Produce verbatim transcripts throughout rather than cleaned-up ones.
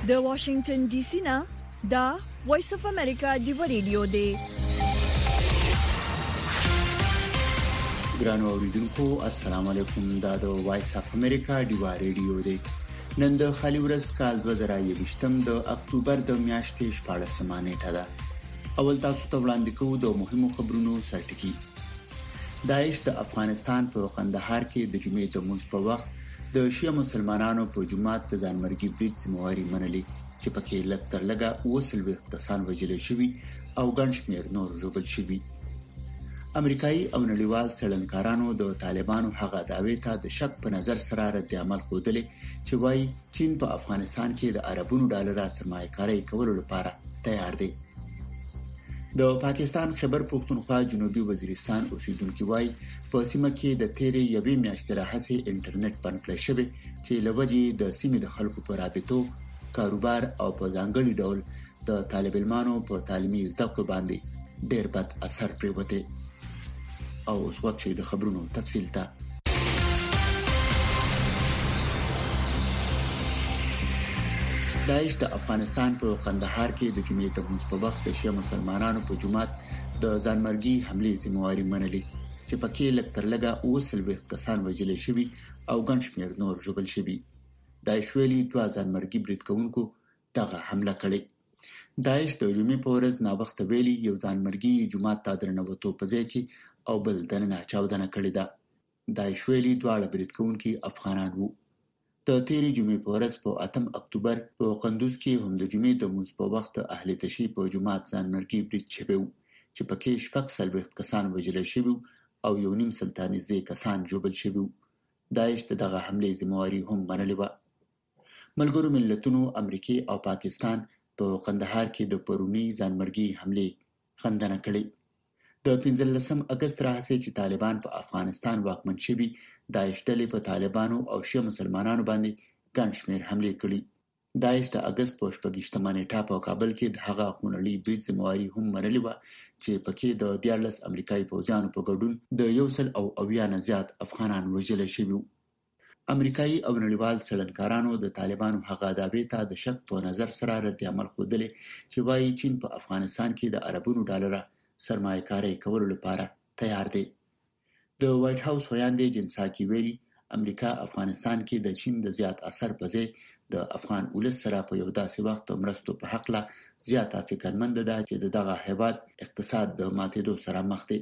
د واشنگټن ډي سي نه دا وایس اف امریکا دی ریډیو دی. ګرانو اوریدونکو السلام علیکم. دا د وایس اف امریکا دی ریډیو دی. نن د خالي ورځ کال دوه زره یوویشتم د اکتوبر د میاشتې شپاړسمه نیټه ده. اول تاسو ته وړاندې کوو د مهمو خبرونو سرټکی. داعش د افغانستان په قندهار کې د جمعې د منځ په وخت د شیعه مسلمانانو په جماعت د ځانمرګي برید ذمہواري منلې چې پکې لږ تر لږه اوه څلوېښت کسان وژل شوي او ګڼ شمېر نور ژوبل شوي. امریکایي او نړیوال څېړنکارانو د طالبانو هغه دعوې ته د شک په نظر سره رد عمل ښودلی چې وايي چین په افغانستان کې د اربونو ډالر سرمایه‌کاري کولو لپاره تیار دی. د پاکستان خیبر پختونخوا جنوبي وزیرستان اوسیدونکو وايي په سیمه کې د تیرې یوې میاشتې راهیسې انټرنیټ بند کړی شوی چې لوجې د سیمې د خلکو په رابطو، کاروبار او په ځانګړي ډول د طالب علمانو په تعلیمي زده کړو باندې ډېر بد اثر پریوتی. او اوس وخت چې د خبرونو تفصیل ته داعش د افغانستان په قندهار کې د جمعې د منځ په وخت د شیعه مسلمانانو په جماعت د ځانمرګي حملې ذمہواري منلې چې پکې لږ تر لږه اوه څلوېښت کسان وژل شوي او ګڼ شمېر نور ژوبل شوي. داعش ویلي دوه ځانمرګي برید کوونکو دغه حمله کړې. داعش د جمعې په ورځ ناوخته ویلي یو ځانمرګي جماعت ته درنوتو په ځای کې او بل دننه چاودنه کړې ده. داعش ویلي دواړه برید کوونکي افغانان وو. د تیرې جمعې په ورځ په اتم اکتوبر په قندوز کې هم د جمعې د منځ په وخت اهل تشی په جماعت ځانمرګي برید شوی و چې پکې شپږ څلوېښت کسان وژل شوي او یو نیم سل ته نږدې کسان ژوبل شوي. داعش دغه حملې ذمہواري هم منلې وه. ملګرو ملتونو امریکا او پاکستان په قندهار کې د پرونی ځانمرګي حملې خندنه کړې. د پنځلسم اگست راهیسې چې طالبان په افغانستان واکمن شوي، داعش ډلې په طالبانو او شیعه مسلمانانو باندې ګڼ شمېر حملې کړي. داعش د اگست په شپږویشتمه نیټه په کابل کې د هغه خونړي برید ذمہواري هم منلې وه چې پکې د دیارلس امریکایي پوځیانو په ګډون د یو سل او اویا نه زیات افغانان وژل شوي. امریکایي او نړیوال څېړنکارانو د طالبانو هغه دعوې ته د شک په نظر سره رد عمل ښودلی چې وايي چین په افغانستان کې د اربونو ډالره سرمایه‌کاري کولو لپاره تیار دی. د وایټ هاوس ویاندې جن ساکي ویلي امریکا افغانستان کې د چین د زیات اثر په ځای د افغان ولس سره په یو داسې وخت مرستو په حق له زیاته فکرمند ده چې دغه هیواد اقتصاد د ماتېدو سره مخ دی.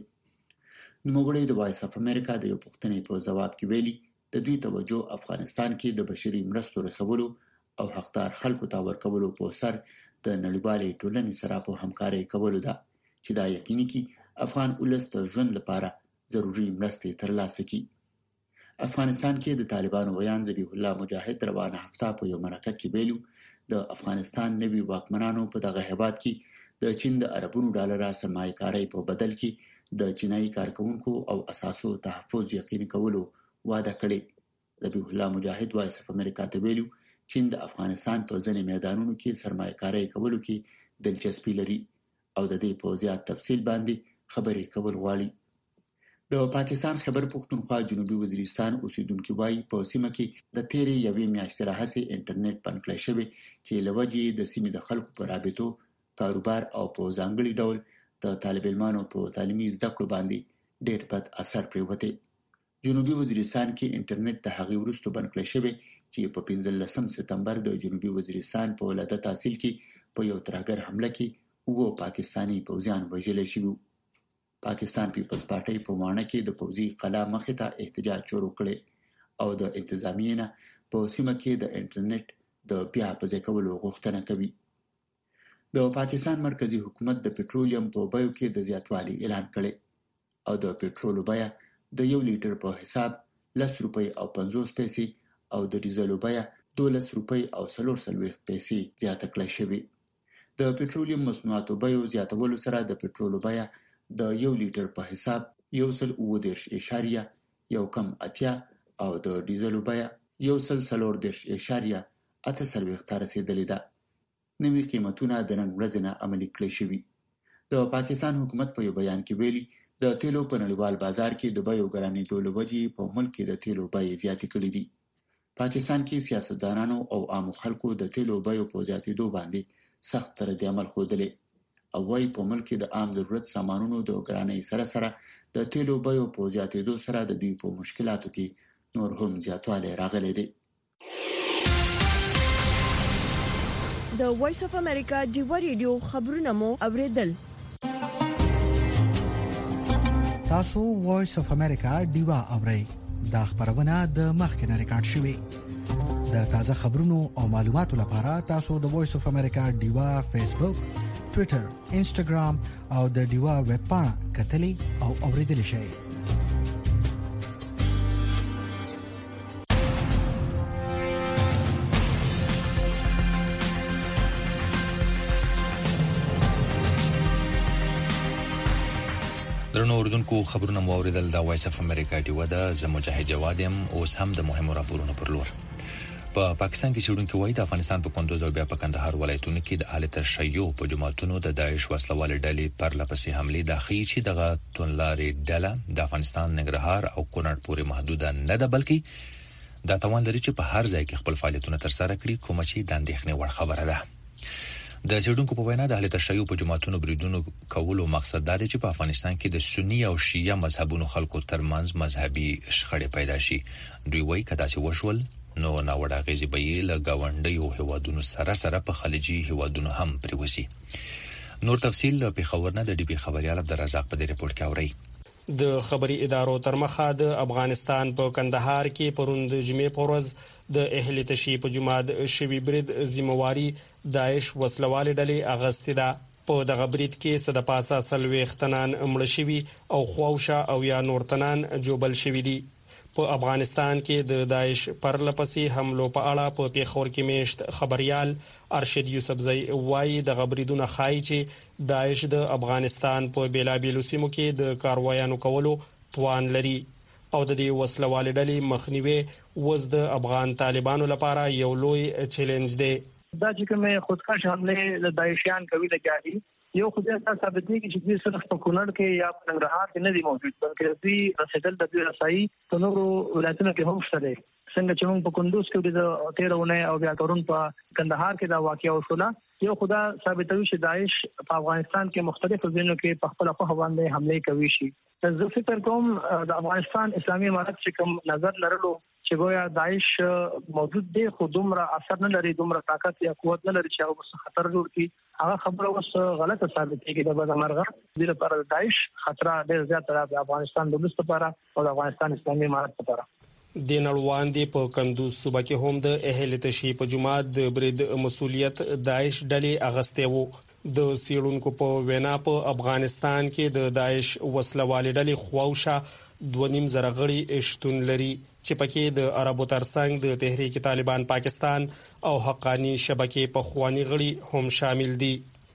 نوموړی د وایس اف امریکا د یو پوښتنې په ځواب کې ویلي د دوی توجه افغانستان کې د بشري مرستو رسولو او حقدار خلکو ته ورکولو په سر د نړیوالې ټولنې سره په همکارۍ کولو ده چې دا یقیني کړي افغان ولس د ژوند لپاره ضروري مرستې ترلاسه کړي. افغانستان کې د طالبانو ویان ذبیح الله مجاهد روانه هفته په یو مرکه کې ویلو د افغانستان نوي واکمنانو په دغه هیواد کې د چین د اربونو ډالر سرمایه‌کاري په بدل کې د چینایي کارکونکو او اساسو تحفظ یقیني کولو وعده کړې. ذبیح الله مجاهد وایس اف امریکا ته ویلو چین د افغانستان په ځینې میدانونو کې سرمایه‌کاري کولو کې دلچسپي لري او د دې په زیات تفصیل باندې خبرې کول غواړي. د پاکستان خیبر پختونخوا جنوبي وزیرستان اوسیدونکو وايي په سیمه کې د تیرې یوې میاشتې راهیسې انټرنیټ بند کړی شوی چې لوجې د سیمې د خلکو په رابطو، کاروبار او په ځانګړي ډول د طالب علمانو په تعلیمي زده کړو باندې ډېر بد اثر پریوتی. جنوبي وزیرستان کې انټرنیټ د هغې وروسته بند کړی شوی چې په پنځلسم سپتمبر د جنوبي وزیرستان په ولایت تحصیل کې په یو ترهګر حمله کې اوه پاکستانی پوځیان وژل شوي. پاکستان پیپلز پارټي په ماڼه کې د پوځي قلا مخې ته احتجاج شروع کړی او د انتظامیې نه په سیمه کې د انټرنیټ د بیا په ځای کولو غوښتنه کوي. د پاکستان مرکزی حکومت د پټرولیم په بیو کې د زیاتوالي اعلان کړی او د پټرولو بیه د یو لیټر په حساب لس روپۍ او پنځوس پیسې او د ډیزلو بیه دولس روپۍ او څلور څلوېښت پیسې زیاته کړی شوې. د پټرولیم مصنوعاتو بیو زیاتولو سره د پټرولو بیه د یو لیټر په حساب یو سل اووه دېرش اعشاریه یو کم اتیا او د ډیزلو بیه یو سل څلور دېرش اعشاریه اته څلوېښت ته رسېدلې ده. نوي قیمتونه د نن ورځې نه عملي کړای شوي. د پاکستان حکومت په یو بیان کې ویلي د تیلو په نړیوال بازار کې د بیو ګرانېدو له وجې په ملک کې د تیلو بیې زیاتې کړې دي. پاکستان کې سیاستدانانو او عام خلکو د تیلو بیو په زیاتېدو باندې سخت رد عمل ښودلی او وايي په ملک کې د عام ضرورت سامانونو د ګرانۍ سره سره د تیلو بیو په زیاتېدو سره د دوی په مشکلاتو کې نور هم زیاتوالی راغلی دی. د وایس اف امریکا ډیوا ریډیو خبرونه مو اوریدل. تاسو وایس اف امریکا ډیوا اورئ. دا خبرونه د مخکنه ریکارډ شوې. د تازه خبرونو او معلوماتو لپاره تاسو د وایس اف امریکا ډیوا فیسبوک، ټوئیټر، انسټاګرام او د ډیوا ویب پاڼه کتلي او اوریدل شئ. درنو اوردونکو خبرونه مو اوریدل. د وایس اف امریکا ډیوا د زموجاهد جوادم اوس هم د مهمو راپورونو پر لور. په پا پاکستان کې شړونکو وایي د افغانستان په کندوز او بیا په کندهار ولایتونو کې د اهل تشیع په جماعتونو د داعش وسلوال ډلې پر لپسې حمله د خي چې دغه تونلارې ډله د افغانستان ننګرهار او کونړ پورې محدود نه ده، بلکې دا توان لري چې په هر ځای کې خپل فعالیتونه تر سره کړي، کوم چې د اندېښنې وړ خبره ده. د شړونکو په وینا د اهل تشیع په جماعتونو بریدونو کولو مقصد دا دی چې په افغانستان کې د سنی او شیعه مذهبونو خلکو ترمنځ مذهبي شخړې پیدا شي. دوی وایي کدا چې وشول نو ناوړه غیزي به یې له گاونډیو هیوادونو سره سره په خلیجي هیوادونو هم پریوزي. نور تفصیل په خبرونه د ډي بي خبريال عبدالرزاق په دې رپورت کې اوري. د خبري ادارو تر مخه د افغانستان په کندهار کې پروند جمعې پورز د اهل تشیع په جماعت شوی برید ذمہواری داعش وسلوال ډلې اغستې ده. په دغه برید کې صد پاسه سلويختنان مړ شوي او خواوشه او یا نورتنان جوبل شوي دي. په افغانستان کې د داعش پر لپسې حملو په اړه په پیښور کې میشت خبريال ارشد یوسفزئی وایي د غبريدونه خای چې داعش د افغانستان په بیلابیلو سیمو کې د کاروایانو کولو توان لري او د دې وسلوال ډلې مخنیوي وز د افغان طالبانو لپاره یو لوی چیلنج دی. دا چې کومه خودکش حمله د داعشیان کوي د جاري یو خو دا ثابت دي چې دوی صرف په کونړ کې یا په ننګرهار کې نه دي موجود، بلکې دوی رسیدل د دوی رسایي په نورو ولایتونو کې هم شته. څنګه چې موږ په کندوز کې د تیرونه او بیا تورون په کندهار کې دا واقعیا وشوله، یو خدا ثابتوي چې داعش په افغانستان کې مختلفو ځایونو کې په خپل خوا باندې حمله کوي شي. زه فکر کوم د افغانستان اسلامي امارت چې کوم نظر لرلو چې ګویا داعش موجود دی خو دومره اثر نه لري، دومره طاقت یا قوت نه لري چې هغه خطر جوړ کړي، هغه خبره اوس غلطه ثابت کیږي. د بدمرغه د لپاره داعش خطر ډېر زیات دی د افغانستان د ملت لپاره او د افغانستان اسلامي امارت لپاره. د نړوان دی په کندوز صوبه کې هم د اهل تشیع په جماعت د برید مسولیت داعش ډلې اغسته وو. د سیړونکو په وینا په افغانستان کې د داعش وسلوال ډلې خواوشه دوه نیم زره غړي شتون لري چې پکې د عربو ترڅنګ د تحریک طالبان پاکستان او حقانی شبکې په خوانی غړي هم شامل دي.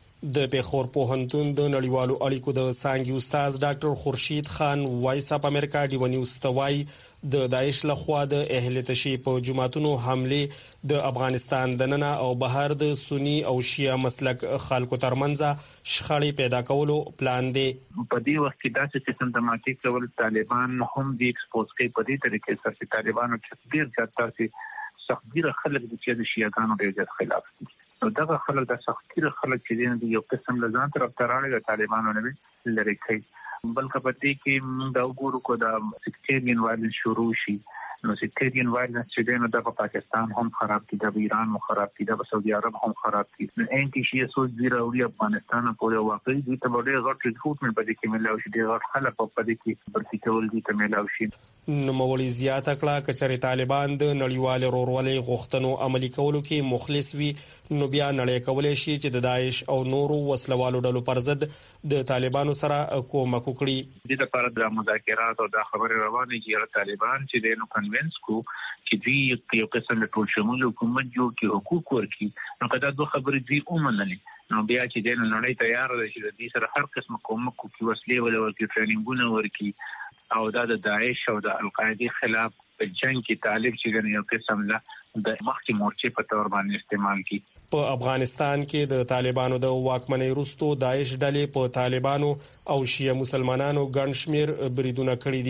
د پیښور پوهنتون د نړیوالو اړیکو د څانګې استاد ډاکټر خورشید خان وایس اپ امریکا ډیو نیوز توای د داعش لخوا د اهل تشیع په جماعتونو حمله د افغانستان د ننه او بهر د سنی او شیعه مسلک خلکو ترمنځ شخړې پیدا کولو پلان دی. په دې وخت کې داسې سیستماتیک ډول طالبان هم د ایکسپوز کوي په دې طریقې سره چې طالبانو چې ډیر زیات تاسو سختګیره خلک د شیعاګانو ډیر خلاف دي. نو دغه خلک د سختګیره خلک چې دي یو قسم لزان طرف تراړي د طالبانو نه لري کوي، بلکې په دې کې موږ دا وګورو کو دا سیکټریان وایلنس شروع شي. نو سیکټریان وایلنس چې دنه د پاکستان هم خراب دي، د ایران هم خراب دي، د سعودي عرب هم خراب دي. نو انټي شیعه سوچ دی راوړي افغانستان په واقعي دي ته ډېر غټ ریکروټمنټ په دې کې ملاوي شي، ډېر غټ خلک په دې کې برتي کول دي ته ملاوي شي. نو مولوی زیات کړه کچري طالبان د نړیوال رورولې غوښتنو عملي کولو کې مخلص وي نو بیا نړۍ کولای شي چې د داعش او نورو وسلوالو ډلو پر ضد د طالبانو سره کومک وکړي. د لپاره د مذاکرات او د خبرې روانې چې طالبان چې د نو کنوینس کو چې دوی یو قسم د ټول شمول حکومت جوړ کړي، حقوق ورکړي، نو کدا دوه خبرې دوی اومنلې نو بیا چې د نړۍ تیار ده چې د دې سره هر قسم کومک کوي، وسلې ولورکي، ټریننګونه ورکړي او دا د داعش او د القاعده خلاف په جنگ کې طالب چې یو قسم له د مخکې مورچې په تور باندې استعمال کی. په افغانستان کې د طالبانو د واکمنۍ وروسته داعش ډلې په طالبانو او شیعه مسلمانانو ګڼ شمیر بریدونه کړي دي.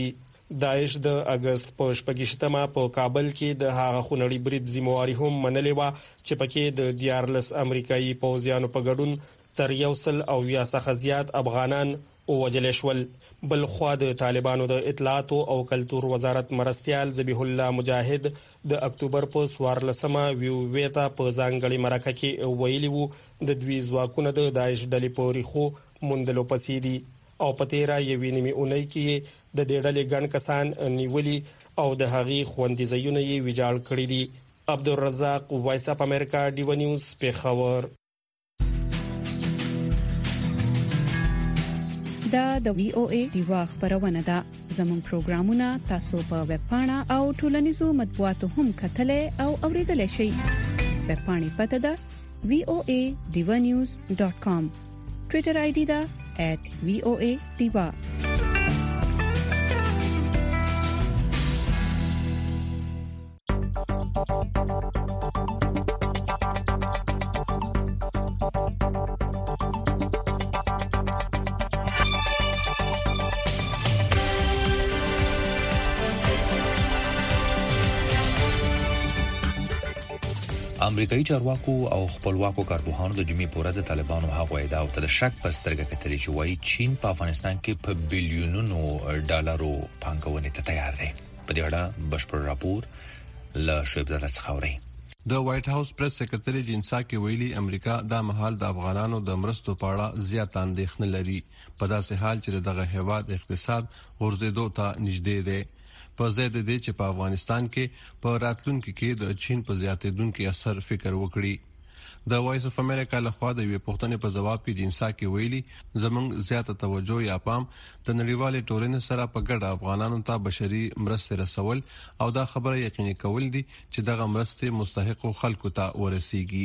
داعش د اگست په شپږشتمه په کابل کې د هغه خونړي برید ذمہواری هم منلې و چې پکې د دیارلس امریکایي پوځیانو په ګډون تر یو سل او یا څخه زیات افغانان ووجل شول. بل خو د طالبانو د اطلاعات او کلتور وزارت مرستيال ذبیح الله مجاهد د اکتوبر په سوارلسمه ویویتا په ځانګړي مرکه کې ویلي وو د دوی ځواکونه د داعش ډلې په ریخو موندلو پسې دي او په تیرا یوې نیمه اونۍ کې د دې ډلې ګڼ کسان نیولي او د هغې خوندیزونه یې ویجاړ کړي دي. عبدالرزاق وایس اپ امریکا ډیو نیوز پیښور. دا د وی او ای دیوا خبرونه ده. زموږ پروګرامونه تاسو په ویب پاڼه او ټولنیزو مطبوعاتو هم کتلای او اوریدلای شئ. ویب پاڼې پته ده وی او ای دیوا نیوز ډاٹ کام. ټوئیټر آی ډی ده ایٹ وی او ای دیوا. امریکایي چارواکو او خپلواکو کارپوهانو د جمعې پورې د طالبانو هغه ادعا او د شک پر سترګه کتلې چې وايي چین په افغانستان کې په بلیونونو ډالرو پانګونې ته تیار دی. په دې اړه بشپړ راپور له شعیب زاده څخه اوري. د وایټ هاوس پریس سکرټری جینسا کې ویلي امریکا د مهال د افغانانو د مرستو په اړه زیات اندېښنه لري په داسې حال چې دغه هیواد اقتصاد غورځېدو ته نږدې دی. په زیات دي چې په افغانستان کې په راتلونکو کې د چین په زیاتېدونکو اثر فکر وکړي. د وایس اف امریکا له خوا د یوې پوښتنې په جواب کې جنسا کې ویلي زمونږ زیاته توجه یا پام د نړیوالې ټولنې سره په ګډه افغانانو ته بشري مرستې رسول او دا خبره یقیني کول دي چې دغه مرستې مستحقو خلکو ته ورسیږي.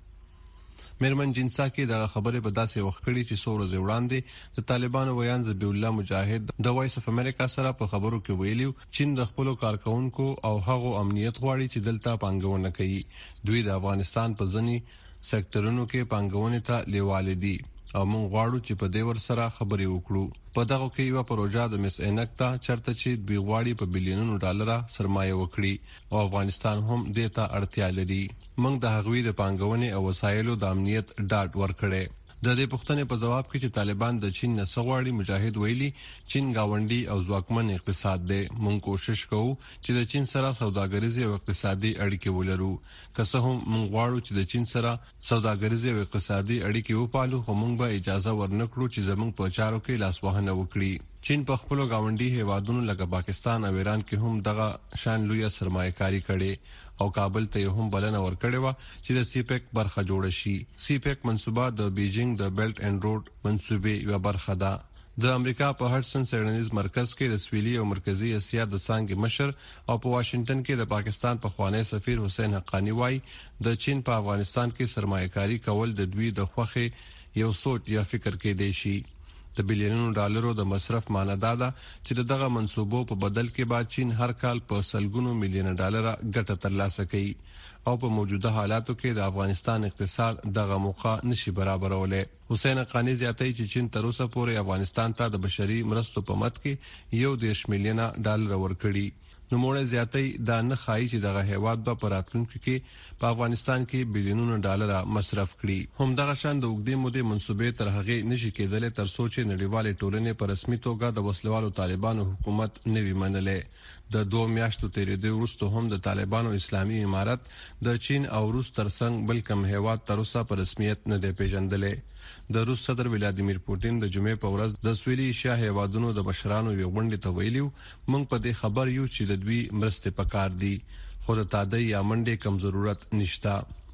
میرمن جنسا کې د خبرې په داسې وخت کې چې څو ورځې وړاندې د طالبانو ویان ذبیح الله مجاهد د وایس اف امریکا سره په خبرو کې ویلیو چین د خپل کارکونکو او هغو امنیت غواړي چې دلته پانګونه کوي. دوی د افغانستان په ځنی سکتورونو کې پانګونه ته لیواله دي او موږ غواړو چې په دې ور سره خبرې وکړو. په دغه کې یو پروژه د مس انکتا چرته چې دوی غواړي په بلیونونو ډالر سرمایه وکړي او افغانستان هم دې ته اړتیا لري. موږ د هغوی د پانګونې او وسایلو د امنیت ډاډ ورکړي. د دې پوښتنې په جواب کې چې طالبان د چین نه سغواړي مجاهد ویلي چین گاونډي او ځواکمن اقتصاد دی. موږ کوشش کوو چې د چین سره سوداګریزي او اقتصادي اړیکې ولرو. که څه هم موږ غواړو چې د چین سره سوداګریزي او اقتصادي اړیکې وپالو خو موږ به اجازه ورنکړو چې زموږ په چارو کې لاسوهنه وکړي. چین په خپل گاونډي هیوادونو لکه پاکستان او ایران کې هم دغه شان لوی سرمایه‌کاري کړي او کابل ته هم بلنه ورکړې و چې د سی پیک برخه جوړ شي. سی پیک منصوبه د بیجینګ د بیلټ اینڈ روډ منصوبې یو برخه ده. د امریکا په هډسن سیډنیز مرکز کې د سویلي او مرکزی اسیا د څنګه مشر او په واشنگټن کې د پاکستان په خوانی سفیر حسین حقانی وای د چین په افغانستان کې سرمایه‌کاري کول د دوی د خوخه یو سوچ یا فکر کې دی شي. د بلیونونو ډالرو د مصرف معنی دا ده چې دغه منصوبو په بدل کې بعد چین هر کال په سلګونو میلیون ډالر ګټه ترلاسه کوي او په موجوده حالاتو کې د افغانستان اقتصاد دغه موقع نشي برابرولای. حسین حقانی زیاتوي چې چین تر اوسه پورې افغانستان ته د بشري مرستو په مت کې یو دیش میلیونه ډالر ورکړي. نو موږ زیاتې دا نه خایي چې دغه هیواد په پراتلونکو کې په افغانستان کې بلیونونو ډالر مصرف کړي. هم دغه شان د وګړي مودې منسوبې تر هغه نشي کېدل تر څو چې نړیوالې ټولنې په رسمي توګه د وسلوالو طالبانو حکومت نوي منلې. د دوه میاشتو تیرېدو وروسته هم د طالبانو اسلامي امارت د چین او روس ترڅنګ بل کوم هیواد تر اوسه په رسمیت نه دی پیژندلې. د روس صدر ولادیمیر پوتین د جمعې په ورځ د سویلي ایشیا هیوادونو د مشرانو یو غونډه ته ویلیو موږ په دې خبر یو چې د دوی مرسته پکار دي خو د تادی یا منډه کم ضرورت نشتا.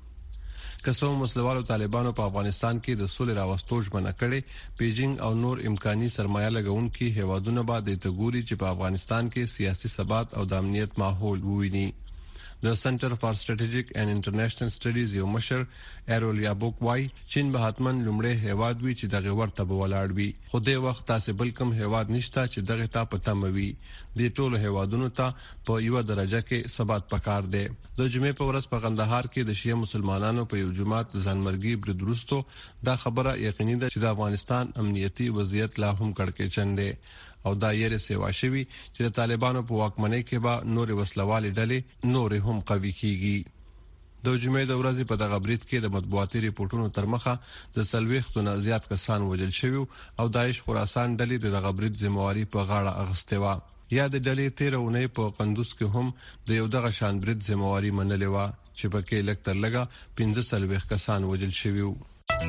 کسو مسلوالو طالبانو په افغانستان کې د سولې راوستو ژمنه کړې بیجینګ او نور امکاني سرمایه لګونکي هیوادونه به د تګوري چې په افغانستان کې سیاسي ثبات او د امنیت ماحول وویني. د سنټر فار سټریټیجیک اینڈ انټرنیشنل سټډیز یو مشر ایرول یابوک وای چین به حتمن لومړی هیواد وي چې دغه ورته بولاړ وي خو د وخت تاسو بل کوم هیواد نشته چې دغه ته پته موي. د ټولو هیوادونو ته په یو درجه کې ثبات پکار دی. د جمعې په ورځ په قندهار کې د شیعه مسلمانانو په یو جماعت ځانمرګي برید وروسته دا خبره یقیني ده چې د افغانستان امنیتي وضعیت لا هم کړکېچن دی او دا یې سیوا شوی چې د طالبانو په واکمنۍ کې به نور وسلوالې ډلې نور هم قوي کیږي. د جمعې د ورځې په دغه برید کې د مطبوعاتي ریپورتونو تر مخه د سلويختو نه زیات کسان وژل شوي او داعش خراسان ډلې د دغه برید ذمہواری په غاړه اخیستې و. یا د ډلې تیر اونۍ په قندوز کې هم د یو دغه شان برید ذمہواری منلې و چې پکې لږ تر لږه پنځه سلويخت کسان وژل شوي وو.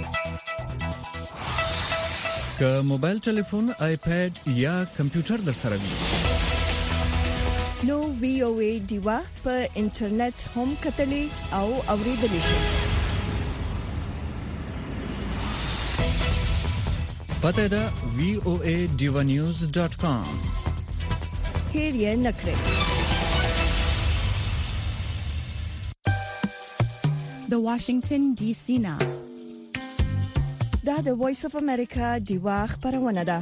که موبایل ټلیفون، آیپاد یا کمپیوټر در سره وي نو وی او ای دیوا په انټرنیټ هم کتلې او اوریدلې شئ. پته ده وی او ای دیوا نیوز ډاٹ کام. هیر یې نکړئ. د واشنگټن ډي سي نه دا د وایس اف امریکا دیوا خبرونه ده.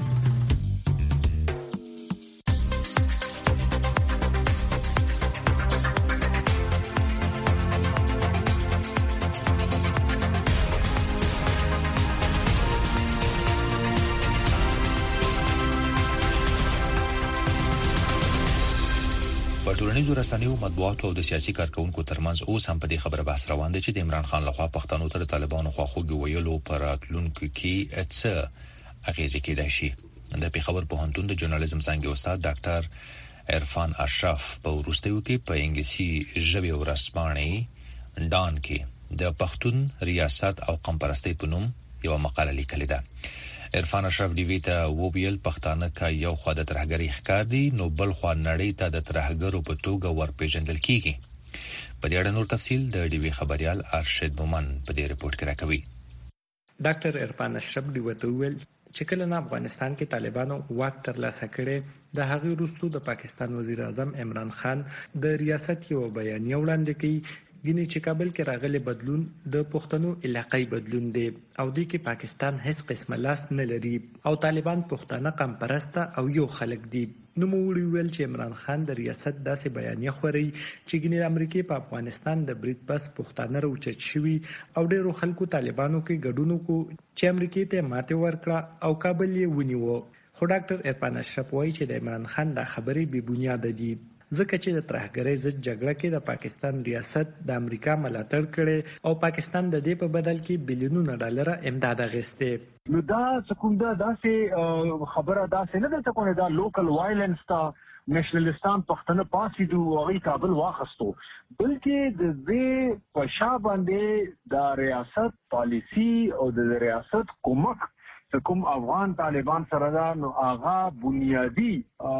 ټولنیزو رسنیو، مطبوعاتو او د سیاسي کارکونکو ترمنځ اوس هم په دې خبره بحث روان دی چې د عمران خان لخوا پښتنو ته د طالبانو خواخوږي ویلو پر اتلونکو کې څه اغیزه کېدای شي. د پیښور پوهنتون د ژورنالیزم څانګې استاد ډاکټر عرفان اشرف په وروستیو کې په انګلیسي ژبه او رسمانه ډان کې د پښتون ریاست او قوم پرستی په نوم یو مقاله لیکلې ده. عرفان اشرف دی ویته وویل پښتانه کا یو خوا د ترهګری ښکار دي نو بل خوا نړۍ ته د ترهګرو په توګه ورپېژندل کیږي. په دې اړه نور تفصیل د ډي وی خبريال ارشد مومن په دې ریپورت کې راکوي. ډاکټر عرفان اشرف دی وته ویل چې کله نه افغانستان کې طالبانو واک ترلاسه کړي د هغې وروسته د پاکستان وزیر اعظم عمران خان د ریاست یو بیانیه وړاندې کړي ګینه چې کابل کې راغلي بدلون د پښتنو علاقې بدلون دی او د کې پاکستان هیڅ قسمه لاس نه لري او طالبان پښتانه قوم پرسته او یو خلک دي. نو موږ ویل چې عمران خان د ریاست داسې بیانیه خوري چې ګینه امریکای په افغانستان د برید پس پښتانه روچت شوي او ډیرو خلکو طالبانو کې ګډون کو چې امریکای ته ماته ورکړه او کابل یې ونیو. خو ډاکټر عرفان اشرف وایي چې د عمران خان د خبرې بې بنیاد دي ځکه چې د ترهګرۍ ضد جګړه کې د پاکستان ریاست د امریکا ملاتړ کړي او پاکستان د دې په بدل کې بلیونونه ډالر امداد اخیسته. نو دا څنګه دا داسې خبره داسې نه ده چې دا لوکل وایلنس تا نېشنلستان پښتنه پاسې دوه او کابل واخستو بلکې د دې په شا باندې د ریاست پالیسی او د ریاست کومک کوم افغان طالبان سره دا نو هغه بنیادی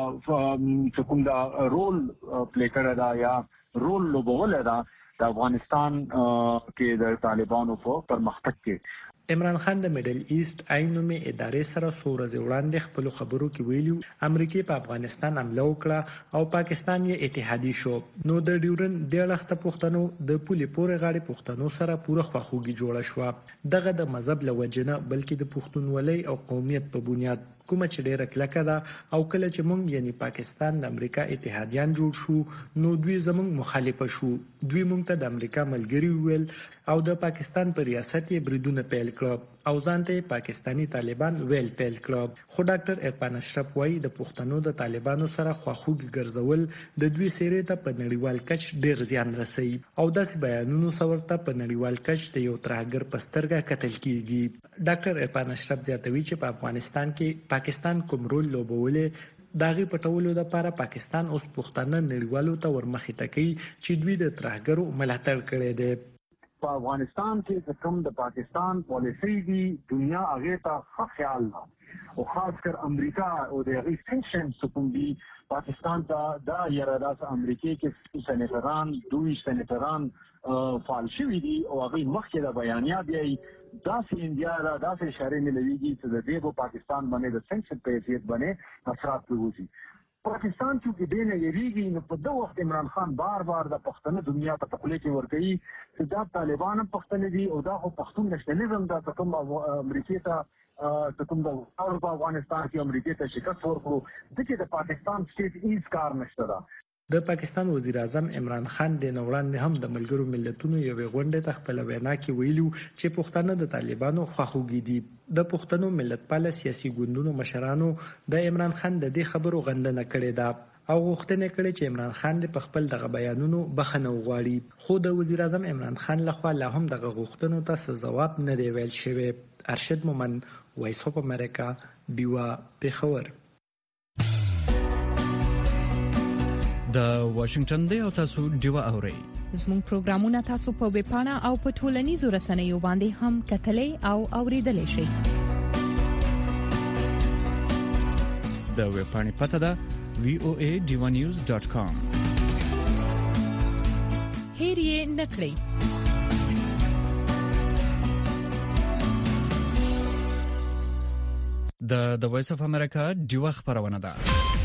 کوم دا رول پلی کړی دا یا رول لوبول دا د افغانستان کې د طالبانو په پرمختګ کې. عمران خان د میډل ایست عینومي ادارې سره سورز وړاندې خپل خبرو کې ویلو امریکای په افغانستان حمله وکړه او پاکستان یې اتحادي شو. نو د ډیورن د لخت پښتنو د پولې پورې غاړي پښتنو سره پوره خواخوږي جوړه شو. دغه د مذهب لوجنه بلکې د پښتونولۍ او قومیت په بنیاد کومه چې ډیره کلکه ده او کله چې مونږ یعنی پاکستان د امریکا اتحادیان جوړ شو نو دوی زمونږ مخالفه شو. دوی مونږ ته د امریکا ملګری ویل او د پاکستان پر ریاست یې بریدونه پیل کړ او ځانته پاکستانی طالبان ویل پیل کړ. خو ډاکټر عرفان اشرف وایي د پښتنو د طالبانو سره خواخوږي ګرځول د دوی سیرې ته په نړیوال کچ ډیر زیان رسوي او داسې بیانونو سورته په نړیوال کچ د یو ترهګر پسترګه قتل کیږي. ډاکټر عرفان اشرف زیاتوي چې په افغانستان کې پاکستان کوم رول لوبولې داغي پټولو لپاره پاکستان اوس پښتانه نړیوالو ته ورمخې تکي چې دوی د ترهګرو ملاتړ کړي دي. په افغانستان کې کوم د پاکستان پالیسی دی دنیا هغه ته خیال نه او خاص کر امریکا او د هغه سنکشنز کوم دی پاکستان ته دا یره د امریکای کې سېنیټران دوی سېنیټران فعال شوي دي او هغه مخکې د بیانیه دی داسې انډیا دا داسې اشاره ملويږي چې د دې په پاکستان باندې د سنکشن په حیثیت باندې اثرات کوي. پاکستان چې دینه یریږي نو په دغه وخت عمران خان بار بار د پښتنو دنیا ته تقلید کې ورګي چې دا طالبان پښتون دي او دا خو پښتون نشنلیزم دا کوم امریکای ته کوم د افغانستان کې امریکای ته شکست ورکړو د چې د پاکستان سټیټ هیڅ کار نشته. د پاکستان وزیر اعظم عمران خان د نوړاندې هم د ملګرو ملتونو یو غونډه ته خپل وینا کې ویلو چې پښتانه د طالبانو خواخوږي دي. د پښتنو ملتپال سیاسي ګوندونو مشرانو د عمران خان د دې خبرو غندنه کړې ده او غوښتنه کړې چې عمران خان په خپل دغه بیانونو بخښنه وغواړي، خو د وزیر اعظم عمران خان لخوا لا هم دغه غوښتنو ته ځواب نه دی ویل شوی. ارشد مومن، وایس اف امریکا، ډیوا، پیښور. د واشنگټن دی او تاسو ډیوا اورئ. زموږ پروګرامونه تاسو په ویب پاڼه او په ټولنیزو رسنیو باندې هم کتلای او اوریدلای شئ. د ویب پاڼې پته ده وی او ای ډیوا نیوز ډاٹ کام. هیر یې نکړئ. د د وایس اف امریکا ډیوا خبرونه ده.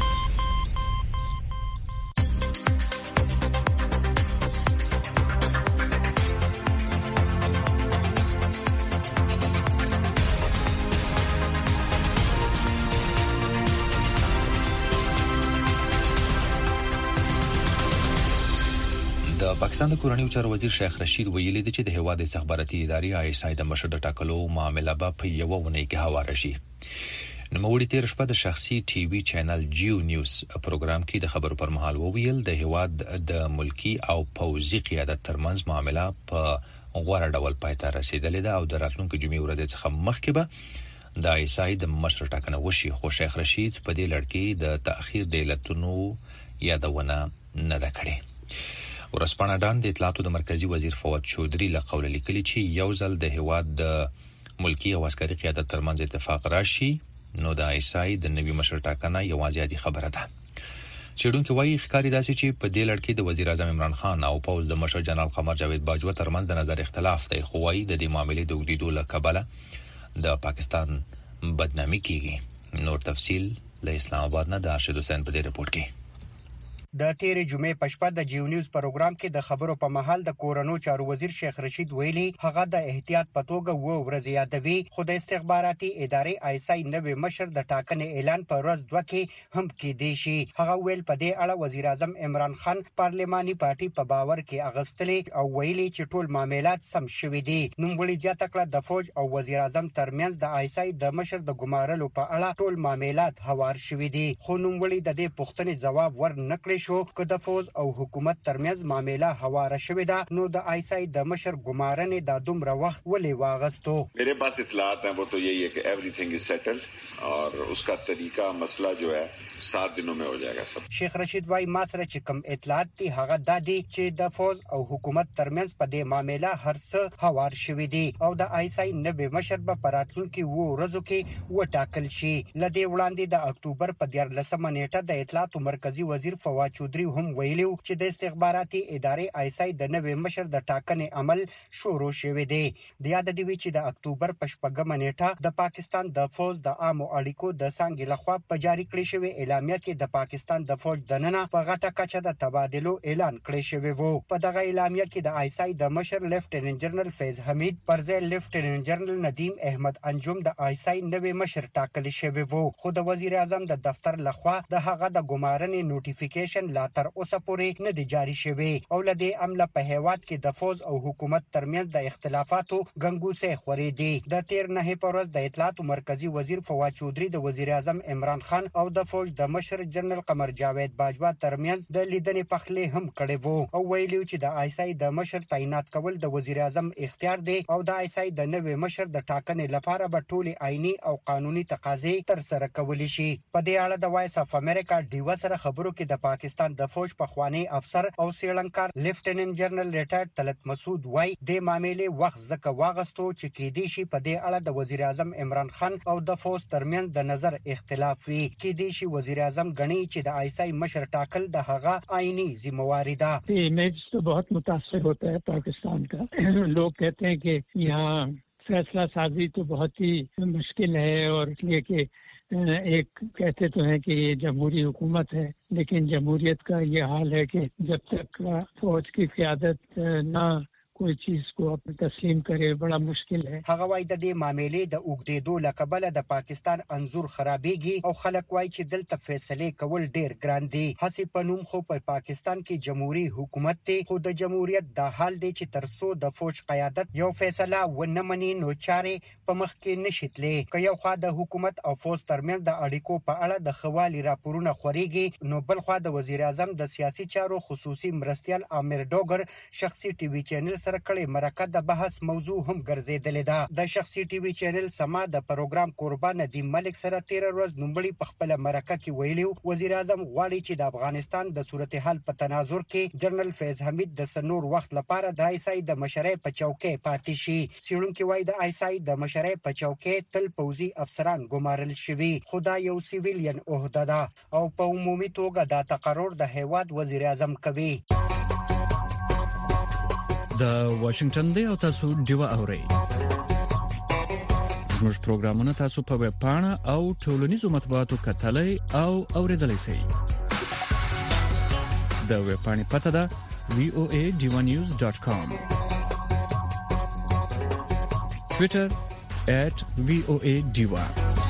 د پاکستان د کورنیو چارو وزیر شیخ رشید ویلي دی چې د هواد استخباراتي ادارې آی اس آی د مشر د ټاکلو معاملې به په یو ونې کې هواره شي. نوموړي تیر شپه د شخصي ټي وي چینل جیو نیوز پروګرام کې د خبرو پر مهال وویل د هواد د ملکی او پوځي قیادت ترمنځ معاملې په غوړه ډول پای ته رسیدلې ده او د راتلونکو جمعې ورځې څخه مخکې به د آی اس آی د مشر ټاکنه وشي. خو شیخ رشید په دې لړ کې د تأخير د علتونو یادونه نه ده کړې. ورسپانه ډان د اطلاعاتو د مرکزی وزیر فواد چودري له قوله لیکلي چې یو ځل د هواد د ملکی او عسکري قیادت ترمنځ اتفاق راشي نو د آی اس آی د نوي مشر ټاکنه یو ازادي خبره ده. چېرونکو وايي ښکاری داسې چې په دې لړ کې د وزیر اعظم عمران خان او پوز د مشر جنرال قمر جاوید باجوه ترمنځ د نظر اختلاف دی، خو وايي د دې معاملې د وګړو له کبله د پاکستان بدنامي کیږي. نور تفصيل له اسلام آباد نه د ارشد حسین په دې رپورت کې. د تیرې جمعې پښپا د جیو نیوز پروګرام کې د خبرو په محل د کورونو چارو وزیر شیخ رشید ویلي هغه د احتیاط په توګه و ورځ یادوي، خو د استخباراتي ادارې آی اس آی نوې مشر د ټاکنې اعلان په ورځ دوه کې هم کېدی شي. هغه ویل په دې اړه وزیر اعظم عمران خان پارلماني پارټي په باور کې اغستلې او ویلي چې ټول معاملات سم شوي دي. نوموړي زیاته کړه د فوج او وزیر اعظم ترمنځ د آی اس آی د مشر د ګمارلو په اړه ټول معاملات هوار شوي دي، خو نوموړي د دې پوښتنې ځواب ورنکړي شو که د فوز او حکومت ترمنځ معاملې هواره شوې ده نو د آی اس آی د مشر ګمارنې د دومره وخت ولې واغستو. मेरे पास इत्तलात हैं वो तो यही है कि एवरीथिंग इज सेटल्ड और उसका तरीका मसला जो है सात दिनों में हो जाएगा सब. شیخ رشید وايي ما سره چې کوم اطلاعات دي هغه د دې چې د فوز او حکومت ترمنځ په دې معاملې هر څه هوار شوې دي او د آی اس آی نوې مشر په پراتلونکو وو ورځو کې وټاکل شي. لدې وړاندې د اکتوبر په دیارلسمه نیټه د اطلاعاتو مرکزی وزیر فواد چودري هم ویلو چې د استخباراتي ادارې آی اس آی د نوې مشر د ټاکنې عمل شروع شوی دی. د یاد دی چې د اکتوبر په شپږمه نیټه د پاکستان د فوز د عامو اړیکو د څنګه لخوا په جاری کړی شوی اعلامیه کې د پاکستان د فوج دننه په غټه کچه د تبادلو اعلان کړی شوی وو. په دغه اعلامیه کې د آی اس آی د مشر لیفټیننټ جنرال فیض حمید پر ځای لیفټیننټ جنرال ندیم احمد انجم د آی اس آی نوې مشر ټاکل شوی وو، خو د وزیر اعظم د دفتر لخوا د هغه د ګمارنې نوټیفیکیشن لا تر اوسه پورې نه دی جاری شوی او لدې عمله په هیواد کې د فوز او حکومت ترمنځ د اختلافاتو غنګوسه خوري دي. د تیر نه په ورځ د اطلاعاتو مرکزی وزیر فواد چودري د وزیر اعظم عمران خان او د فوج د مشر جنرال قمر جاوید باجوا ترمنځ د لیدنې پخلې هم کړې وو او ویلو چې د آی اس آی د مشر تعینات کول د وزیر اعظم اختیار دی او د آی اس آی د نوې مشر د ټاکنې لپاره به ټولي آئینی او قانوني تقاضې تر سره کولی شي. په دې اړه د وایس اف امریکا ډیوا سره خبرو کې د پاکستان د فوج پخوانی افسر او سریلانکا لیفټیننټ جنرال ریټایرډ طلعت مسعود وای د معاملې وخت زکه واغستو چې کې دي شي په دې اړه د وزیر اعظم عمران خان او د فوج ترمنځ د نظر اختلاف وي. کې دي شي وزیر اعظم غنی چې د آی اس آی مشر ټاکل د هغه آئینی ذمہواری ده. امیج تو بہت متاثر ہوتا ہے پاکستان کا. لوگ کہتے ہیں کہ یہاں فیصلہ سازی تو بہت ہی مشکل ہے اور اس لیے کہ ایک کہتے تو ہیں کہ یہ جمہوری حکومت ہے لیکن جمہوریت کا یہ حال ہے کہ جب تک فوج کی قیادت نہ कोई चीज को अपने तस्लीम करे बड़ा मुश्किल है। هغه وایي د دې معاملې د اوګدېدو لکبله د پاکستان انزور خرابېږي او خلک وایي چې دلته فیصله کول ډیر ګران دي. هڅې په نوم خو په پاکستان کې جمهوریت حکومت دی، خو د جمهوریت د حال دی چې ترڅو د فوج قیادت یو فیصله ونه مني نو چارې په مخ کې نشي تللی. که یو خوا د حکومت او فوج ترمنځ د اړیکو په اړه د خوالي راپورونه خوريږي نو بل خوا د وزیر اعظم د سیاسي چارو خصوصي مرستيال عامر ډوګر شخصي ټي وي چینل سره کړي مرکه د بحث موضوع هم ګرځیدلې ده. د شخصي ټي وي چینل سما د پروګرام قربان ندیم ملک سره تیر ورځ نومبړي په خپل مرکه کې ویلو وزیر اعظم غواړي چې د افغانستان د صورتحال په تناظر کې جنرال فیض حمید د سنور وخت لپاره د آی اس آی د مشرۍ په چوکۍ پاتې شي. سیړونکو وایي د آی اس آی د مشرۍ په چوکۍ تل پوځي افسران ګمارل شوي، خدا یو سیویلین عہده ده او په عمومي توګه دا تقرر د هیواد وزیر اعظم کوي. د واشنگټن دی او تاسو ډیوا اورئ. زموږ پروګرامونه تاسو په ویب پاڼه او ټولنیزو مطبوعاتو کتلای او اوریدلای شئ. د ویب پاڼې پته ده وی او ای ډیوا نیوز ډاټ کام. ټویټر at V O A Diva.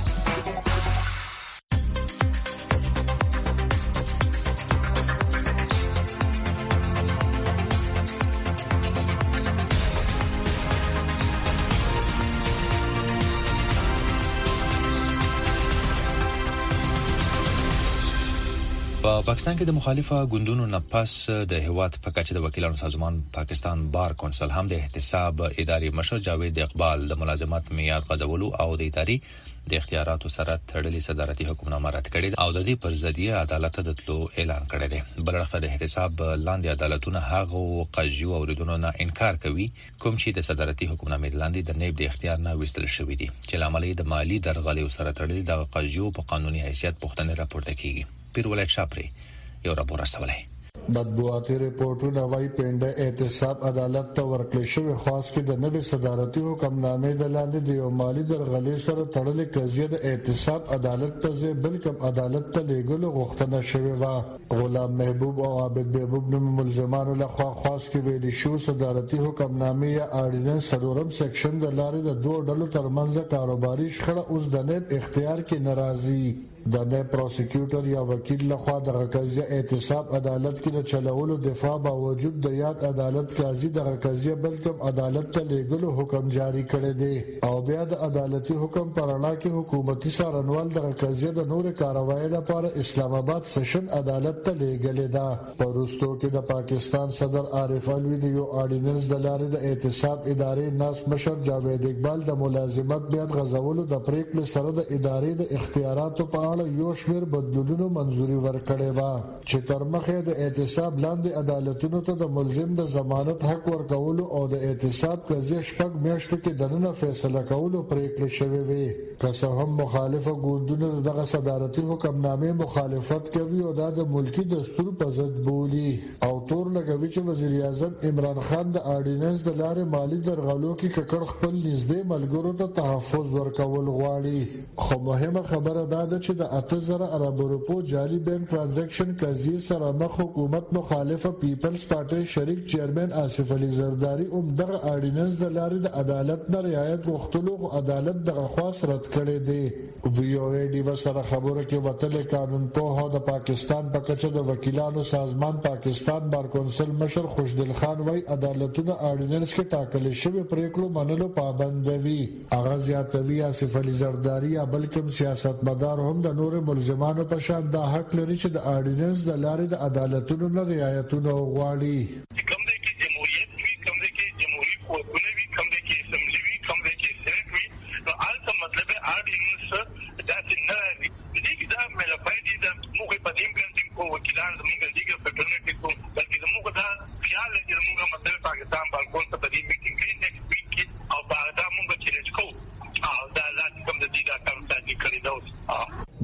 په پاکستان کې د مخالفه ګوندونو نه پس د هیواد په کچه د وکیلانو سازمان پاکستان بار کونسل هم د احتساب اداري مشر جاوید اقبال د ملازمت معیار غځولو او د اداري د اختیاراتو سره تړلې صدارتي حکمنامه رد کړې او د دې پر ضدیه عدالت د تلو اعلان کړی دی. بلرغه د احتساب لاندې عدالتونه هغه قضیو اوریدونو نه انکار کوي کوم چې د صدارتي حکمنامې لاندې د نیب د اختیار نه وستل شوی دي چې لامل د مالی درغلي سره تړلې د قضیو په قانوني حیثیت پوښتنه راپورته کیږي. پیرولای شاپری یو راپور راستولای. مطبوعاتي ریپورتونه وايي پنده احتساب عدالت ته ورکړل شوی خاص کې د نوې صدارتي حکمنامې د لاندې د یو مالی درغلي سره تړلې قضیه د احتساب عدالت ته بلکې عدالت ته لیږلو غوښتنه شوې و. غلام محبوب او عابد محبوب نوم ملزمانو له خوا خاص کې ویل شو صدارتي حکمنامې یا اړینه سلورم سیکشن د لارې د دوه ډلو ترمنځ کاروباري شخړه اوس د نیب اختیار کې ناراضي. د نه پروسیکیوټر یا وکیل لخوا د قضیه احتساب عدالت کې د چلولو دفاع باوجود د یاد عدالت قاضي د قضیه بلکې عدالت ته لیږلو حکم جاری کړی دی او بیا د عدالتي حکم پر اړه کې حکومتي څارنوال د قضیه د نور کاروایی لپاره اسلام آباد سیشن عدالت ته لیږلې ده. پروستو کې د پاکستان صدر عارف علوی د یو اورډیننس د لارې د احتساب ادارې ناس مشر جاوید اقبال د ملازمت بیان غځولو د پریکړې سره د ادارې د اختیاراتو په یو شمیر بدلونونو منزوري ورکړې و چې تر مخه د احتساب لاندې عدالتونو ته د ملزم د ضمانت حق ورکولو او د احتساب قضیه شپږ میاشتو کې دننه فیصله کولو پریکړه شوې وي. که څه هم مخالفه ګوندونه دغه صدارتي حکمنامې مخالفت کوي او د ملکی دستور په ضد بولي او تور لګوي چې وزیر اعظم عمران خان د اورډیننس د لارې مالی درغلو کې ککړ خپل نږدې ملګرو ته تحفظ ورکول غواړي. خو مهمه خبره دا ده چې د اته زره ارب روپو جعلي بانک ترانزیکشن قضیه سره مخ حکومت مخالفه پیپلز پارټي شریک چیرمن آصف علي زرداری هم دغه اورډیننس د لارې د عدالت نه رعایت غوښتلو او عدالت دغه خاص رد کړی دی. وی او ای ډی سره خبره کې وتل قانون په د پاکستان په کچه د وکیلانو سازمان پاکستان بار کونسل مشر خوشدل خان وای عدالتونه اورډیننس کې ټاکل شوی پریکړو منلو پابند وي. هغه زیاتوي آصف علي زرداری بلکې سیاستمدار هم د نور ملزمانو په شان دا حق لري چې د اورډیننس د لارې د عدالتونو نه رعایتونه وغواړي. کوم د کې جمهوریت وی کوم د کې جمهوریت قوتونه وی کوم د کې اسمبلی وی کوم د کې سېنات وی نو البته مطلب اورډیننس دا څنګه دی دغه دا مله پېدې د موږ په دې باندې کو وکیلان زموږ دیګه فټرنټي کو بلکې زموږ دا خیال دی چې موږ مطلب پاکستان بالکل ته په دې میټینګ کې نیکسټ ویک او بعد موږ چې رچ کو او دا لات کوم د دې دا کار ته کړی دا بلخوا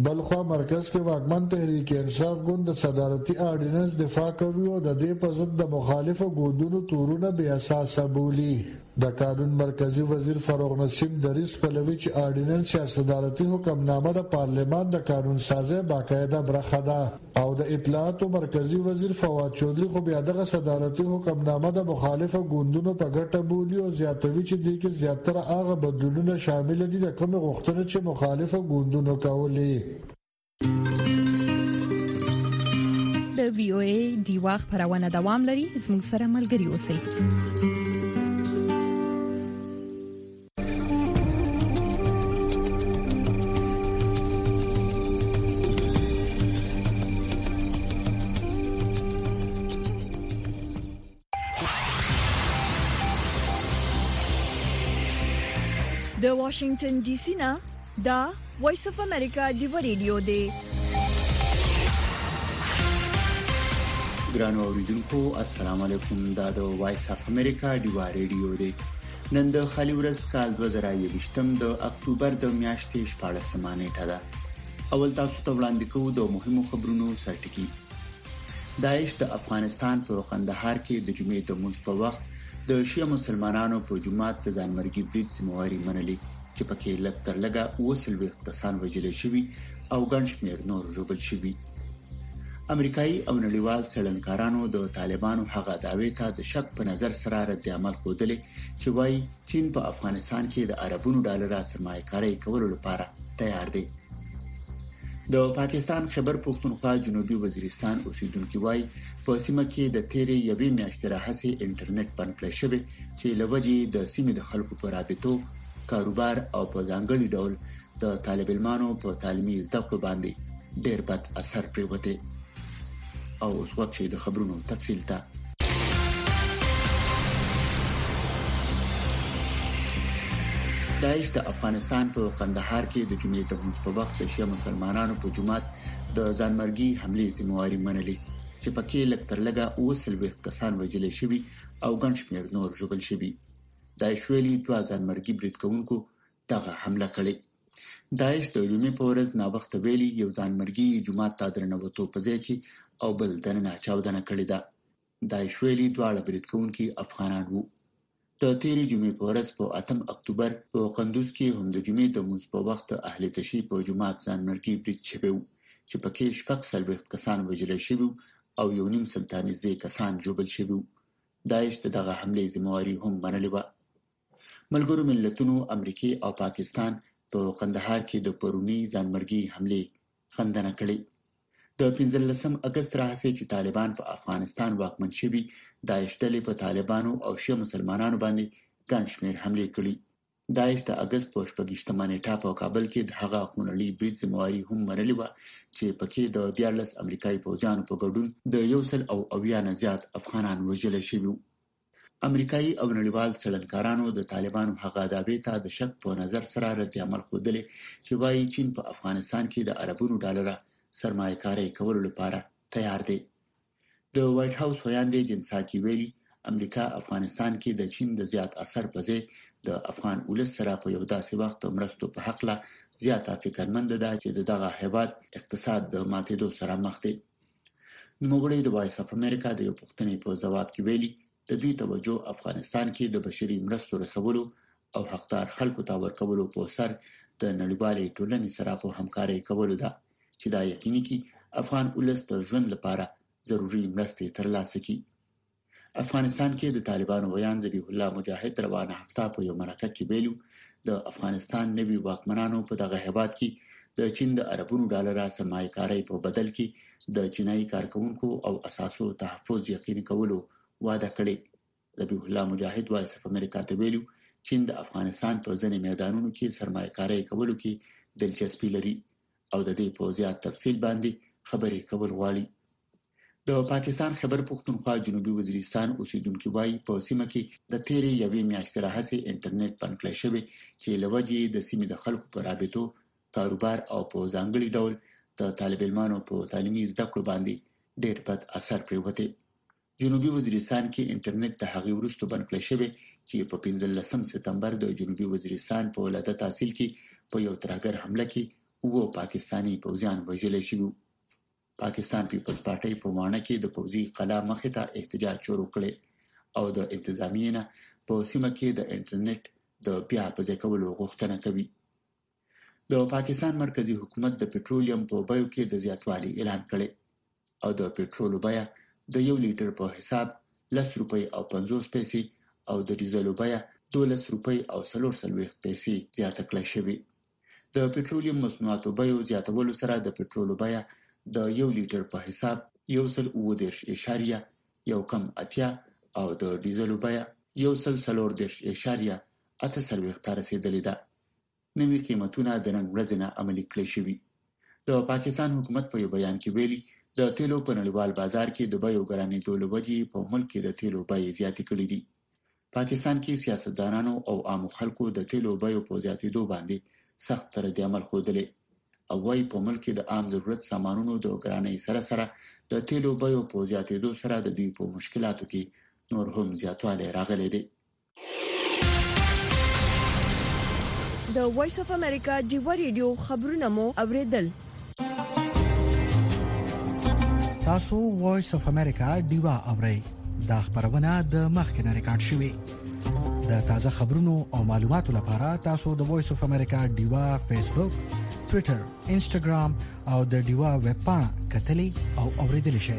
مرکز کې واکمن تحریک انصاف ګوند د صدارتي اډیننس دفاع کوي او د دې په ضد د مخالفو ګوندونو تورونه بې اساسه بولي. د قانون مرکزی وزیر فاروق نسیم دریس پلوي چې اډیننس یا صدارتي حکمنامه د پارلمان د قانون سازي باقاعده برخه ده او د اطلاعات مرکزی وزیر فواد چودري خو بیا دغه صدارتي حکمنامه د مخالفو ګوندونو په ګټه بولي او زیاتوي چې دې کې زیاتره هغه بدلونونه شامل دي د کوم غوښتنې چې مخالفو ګوندونو کولې. د وی او ای دیوا خبرونه دوام لري. زموږ سره ملګري اوسئ. د واشنگټن ډي سي نه دا وایس اف امریکا دی ریډیو دی. ګرانو اوریدونکو السلام علیکم. دا د وایس اف امریکا دی ریډیو دی. نن د خالي ورځ کال دوه زره یوویشتم د اکتوبر د میاشتې شپاړسمه نیټه ده. اول تاسو ته وړاندې کوو د مهمو خبرونو سرټکی. داعش د افغانستان په قندهار کې د جمعې د منځ په وخت د شیعه مسلمانانو په جماعت د ځانمرګي برید ذمہواری منلي چې پکې لږ تر لږه اوسلوي کسان وژل شوي او ګڼ شمېر نور ژوبل شوي. امریکایي او نړیوال څېړنکارانو د طالبانو هغه دعوی ته د شک په نظر سره رد عمل ښودلی چې وايي چین په افغانستان کې د اربونو ډالر سرمایه‌کاري کولو لپاره تیار دی. د پاکستان خیبر پختونخوا جنوبي وزیرستان اوسیدونکو وايي په سیمه کې د تیرې یوې میاشتې راهیسې انټرنیټ بند کړی شوی چې لوجې د سیمې د خلکو په رابطو، کاروبار او په ځانګړي ډول د طالب علمانو په تعلیمي زده کړو باندې ډېر بد اثر پریوته. او اوس وخت چې د خبرونو تفصیل ته داعش د افغانستان په قندهار کې د جمعې د منځ په وخت د شیعه مسلمانانو په جماعت د ځانمرګي حملې ذمہواری منلي چې پکې لږ تر لږه اوسلوي کسان وژل شوي او ګڼ شمېر نور ژوبل شوي. داعش ویلي دوه ځانمرګي برید کوونکو دغه حمله کړې. داعش د جمعې په ورځ نا وخت ویلي یو ځانمرګي جماعت ته درنوتو په ځای کې او بل دننه چاودنه کړې ده. داعش ویلي دواړه برید کوونکي افغانان وو. د تیرې جمعې په ورځ په اتم اکتوبر په قندوز کې هم د جمعې د منځ په وخت اهل تشیع په جماعت ځانمرګي برید شوی چې پکې شپږ څلوېښت کسان وژل شوي او یو نیم سل ته نږدې کسان ژوبل شوي. داعش دغه حملې ذمہواری هم منلې وه. ملګرو ملتونو امریکا او پاکستان په قندهار کې د پرونی ځانمرګي حملې خندنه کړې. د پنځلسم اگست راهیسې چې طالبان په افغانستان واکمن شوي، داعش ډلې په طالبانو او شیعه مسلمانانو باندې ګڼ شمېر حملې کړي. داعش د اگست په شپږیشتمه نیټه په کابل کې د هغه خونړي برید ذمہواری هم منلې وه چې پکې د دیارلس امریکایي پوځیانو په ګډون د یو سل او اویا نه زیات افغانان وژل شوي. امریکایي او نړیوال څېړنکارانو د طالبانو هغه دعوی ته د شک په نظر سره رد عمل ښودلی چې وايي چین په افغانستان کې د اربونو ډالر سرمایه‌کاري کولو لپاره تیار دی. د وایټ هاوس ویاندې جنساکی ویلي امریکا افغانستان کې د چین د زیات اثر په ځای د افغان ولس سره په یو داسې وخت مرستو په حق لا زیاته فکرمند ده چې دغه هیواد اقتصاد د ماتېدو سره مخ دی. نوموړی د وایس اف امریکا د یو پوښتنې په ځواب کې ویلي د دوی توجه افغانستان کې د بشري مرستو رسولو او حقدار خلکو ته ورکولو په سر د نړیوالې ټولنې سره په همکارۍ کولو ده چې دا یقیني کی افغان ولس د ژوند لپاره ضروري مرستې ترلاسه کړي. افغانستان کې د طالبانو ویان ذبیح الله مجاهد روانه هفته په یو مرکه کې ویلو د افغانستان نوي واکمنانو په دغه هیواد کې د چین د اربونو ډالر سرمایه‌کاري په بدل کې د چینایي کارکونکو او اساسو تحفظ یقیني کولو وعده کړې. ذبیح الله مجاهد وایس اف امریکا ته ویلو چین د افغانستان په ځینې میدانونو کې سرمایه‌کاري کولو کې دلچسپي لري او د دې په زیات تفصیل باندې خبرې کول غواړي. د پاکستان خیبر پختونخوا جنوبي وزیرستان اوسیدونکو وايي په سیمه کې د تیرې یوې میاشتې راهیسې انټرنیټ بند کړی شوی چې لوجې د سیمې د خلکو په رابطو، کاروبار او په ځانګړي ډول د طالب علمانو په تعلیمي زده کړو باندې ډېر بد اثر پریوته. جنوبي وزیرستان کې انټرنیټ د هغې وروسته بند کړی شوی چې په پنځلسم سپتمبر د جنوبي وزیرستان په ولادت تحصیل کې په یو ترهګر حمله کې وو پاکستانی پوځیان وژل شوي. پاکستان پیپلز پارټي په وانه کې د پوځي قلا مخې ته احتجاج شروع کړي او د انتظامیې نه په سیمه کې د انټرنیټ د بیا پځې کولو غوښتنه کوي. د پاکستان مرکزی حکومت د پټرولیم په بیو کې د زیاتوالي اعلان کړي او د پټرولو بیه د یو لیټر په حساب لس روپۍ او پنځوس پیسې او د ډیزلو بیه دولس روپۍ او څلور څلوېښت پیسې زیاته کړې شوې. د پټرولیم مصنوعاتو بیو زیاتولو سره د پټرولو بیه د یو لیټر په حساب یو سل اووه دېرش اعشاریه یو کم اتیا او د ډیزلو بیه یو سل څلور دېرش اعشاریه اته څلوېښت ته رسېدلې ده. نوي قیمتونه د نن ورځې نه عملي کړای شوي. د پاکستان حکومت په یو بیان کې ویلي د تیلو په نړیوال بازار کې د بیو ګرانېدو له وجې په ملک کې د تیلو بیې زیاتې کړې دي. پاکستان کې سیاستدانانو او عامو خلکو د تیلو بیو په زیاتېدو باندې سخت رد عمل ښودلی او وايي په ملک کې د عام ضرورت سامانونو د ګرانۍ سره سره د تیلو بیو په زیاتېدو سره د دوی په مشکلاتو کې نور هم زیاتوالی راغلی دی. د وایس اف امریکا ډیوا ریډیو خبرونه مو اوریدل. تاسو وایس اف امریکا ډیوا اورئ. دا خبرونه د مخکنه ریکارډ شوې. د تازه خبرونو او معلوماتو لپاره تاسو د وایس اف امریکا ډیوا فیسبوک، ټوئیټر، انسټاګرام او د ډیوا ویب پاڼه کتلې او اوریدل شئ.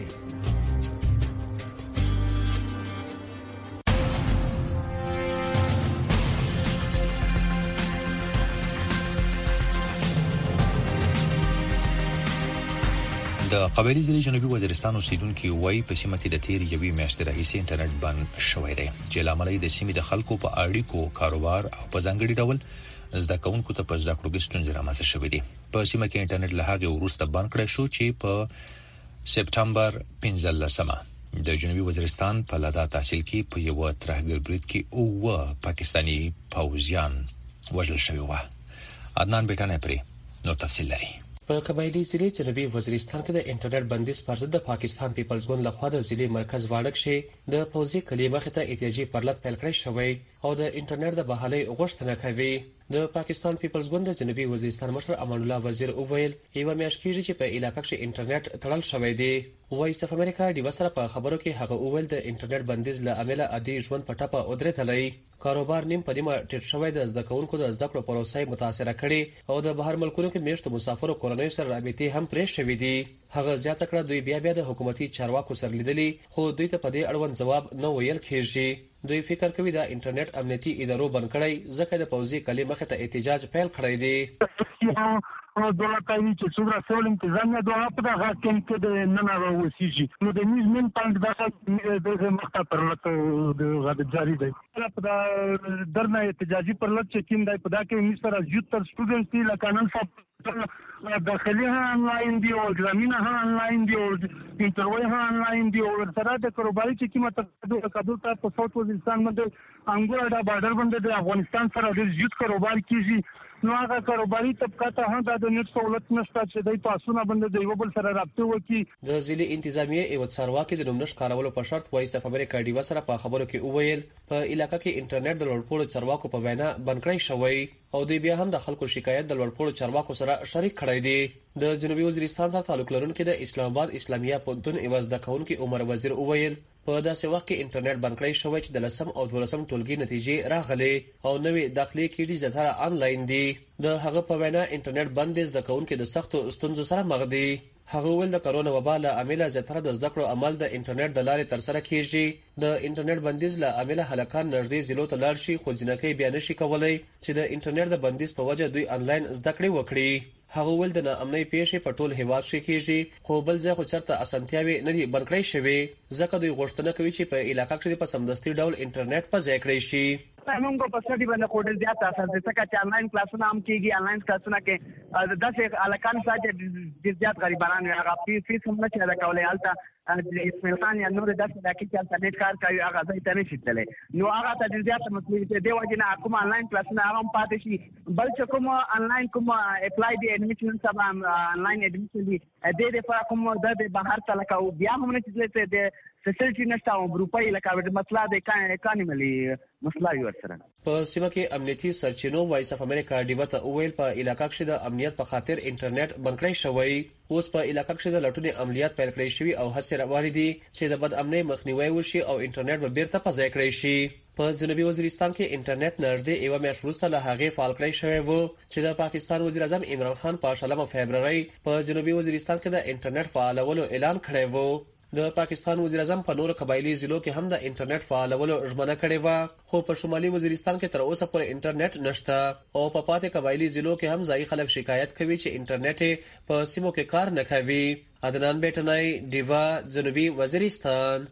د قبایلی ضلع جنوبي وزیرستان اوسیدونکو وایي په سیمه کې د تیر یوې میاشتې راهیسې انټرنیټ بند شوی دی چې لامل یې د سیمې د خلکو په اړیکو، کاروبار او په ځانګړي ډول زده کوونکو ته په زده کړو کې ستونزې رامنځته شوې دي. په سیمه کې انټرنیټ له هغې وروسته بند کړی شو چې په سپټمبر پنځلسمه د جنوبي وزیرستان په لادا تحصیل کې په یو ترهګر برید کې اوه پاکستاني پوځیان وژل شوي وو. عدنان بیٹانه پرې نور تفصیل لري. په قبایلی ضلع جنوبي وزیرستان کې د انټرنیټ بندیز پر ضد د پاکستان پیپلز ګوند لخوا د ضلع مرکز واړک شي د پوځي کلی مخې ته احتجاجي پرلط پیل کړی شوی او د انټرنیټ د بحالۍ غوښتنه کوي. د پاکستان پیپلز ګوند د جنوبي وزیرستان مشر امان الله وزیر وویل یو میاشت کېږي چې په علاقې کې انټرنیټ تړل شوی دی. وایس اف امریکا ډیوا سره په خبرو کې هغه وویل د انټرنیټ بندیز له امله عادي ژوند په ټاپه ودرېدلی. کاروبار نیم په نیمه ټیټ شوی، د زده کوونکو د زده کړو پروسه متاثر کړي او د بهر ملکونو کې میشت مسافرو کورنۍ سره رابطې هم پرې شوې دي. هغه زیاته کړه دوی بیا بیا د حکومتي چارواکو سره لیدلي خو دوی ته په دې اړوند ځواب نه ویل کېږي. دوی فکر کوي دا انټرنیټ امنیتي ادارو بند کړی ځکه د پوځي کلی مخې ته احتجاج پیل کړی دی. نو دولتای چې څومره سول انتظامیه دوه په دغه کې د نن راوځي نو د نیوز من پاند دغه د مخته پرلط د غد جاری دی. په درنه احتجاجي پرلط چې کوم دی په دا کې مستر ازیوتر سټوډنټس دی لکه نن صاحب داخلي ها انلاین دی او ګرامینه ها انلاین دی او انټروي ها انلاین دی او سره د کاروباري چې کومه تقدو کډو ته په ساوث وزیرستان باندې انګور دا بارډر باندې د افغانستان سره د زیات کاروبار کیږي. نو هغه کاروباري طبقه هم د نت سہولت نشته چې د پاسونه باندې د یو بل سره رابطه وکړي. د ضلع انتظامیه ایو څارواکي د نومنش کارولو په شرط وایي سف امریکا ډیوا سره په خبرو کې وویل په علاقې کې انټرنیټ د لوړپوړو چارواکو په وینا بند کړی شوی او دوی بیا هم د خلکو شکایت د لوړپوړو چارواکو سره شریک کړی دی. د جنوبي وزیرستان سره تعلق لرونکي د اسلام آباد اسلامیه پوهنتون ایواز د کونکي عمر وزیر وویل په داسې وخت کې انټرنیټ بند کړی شوی چې د لسم او دولسم ټولګي نتیجې راغلي او نوې داخلي کېږي زیاتره آنلاین دي. د هغه په وینا انټرنیټ بندیز د کونکي د سختو ستونزو سره مخ دي. هغه ول د کرونا وبا له امله زیاتره د زده کړو عمل د انټرنیټ د لارې تر سره کیږي. د انټرنیټ بندیز له امله هلکان نږدې ضلعو ته لاړ شي خو ځینکې بیا نشي کولای چې د انټرنیټ د بندیز په وجه دوی آنلاین زده کړې وکړي. هغه ول د ناامنۍ پیښې په ټول هیواد کې کیږي خو بل ځای خو چرته اسانتیاوي نه دي بند کړی شوی ځکه دوی غوښتنه کوي چې په علاقې کې په سمدستي ډول انټرنیټ په ځای کړی شي. موږ په سټډي باندې کوډ زیات اساس دي چې آنلاین کلاسونه هم کیږي. آنلاین کلاسونه کې داسې الکان ساجه ډیر زیات غریبانان هغه فیس هم نه چا کولای. البته اسماعیل خان یا نور داسې علاقې چې هلته نیټ کار کوي هغه ځای ته نشي تللی نو هغه ته ډېر زیاته مسلې دي دې وجې نه کوم آنلاین کلاسونه هغه هم پاتې شي بل چې کوم آنلاین کوم اپلای دی اډمیشن سبا آنلاین اډمیشن دی دې دپاره کوم د بهر ته لکه بیا هم نه چې د فیسلټي نشته او روپۍ لکه مسله د اکانیملي مسله وي ورسره په سیمه کې امنیتي سرچینو وایس اف امریکا ډیوه ته وویل په علاقه کې د امنیت په خاطر انټرنیټ بند کړی شوی اوس په علاقه کې د لټونې عملیات پیل کړی شوی او هڅې روانې دي چې د بد امنۍ مخنیوي وشي او انټرنیټ به بیرته په ځای کړی شي په جنوبي وزیرستان کې انټرنیټ نږدې یو میاشت وروسته له هغې فعال کړی شوی و چې د پاکستان وزیر اعظم عمران خان په شلمه فبرवरी په جنوبي وزیرستان کې د انټرنیټ فعالولو اعلان کړی و د پاکستان وزیر اعظم په نور قبایلی ضلعو کې هم د انټرنیټ فعالولو ژمنه کړې و خو په شمالي وزیرستان کې تر اوسه پورې انټرنیټ نشته او په پاتې قبایلی ضلعو کې هم ځای خلک شکایت کوي چې انټرنیټ په سیمو کې کار نه کوي عدنان بیٹنای دیوا جنوبي وزیرستان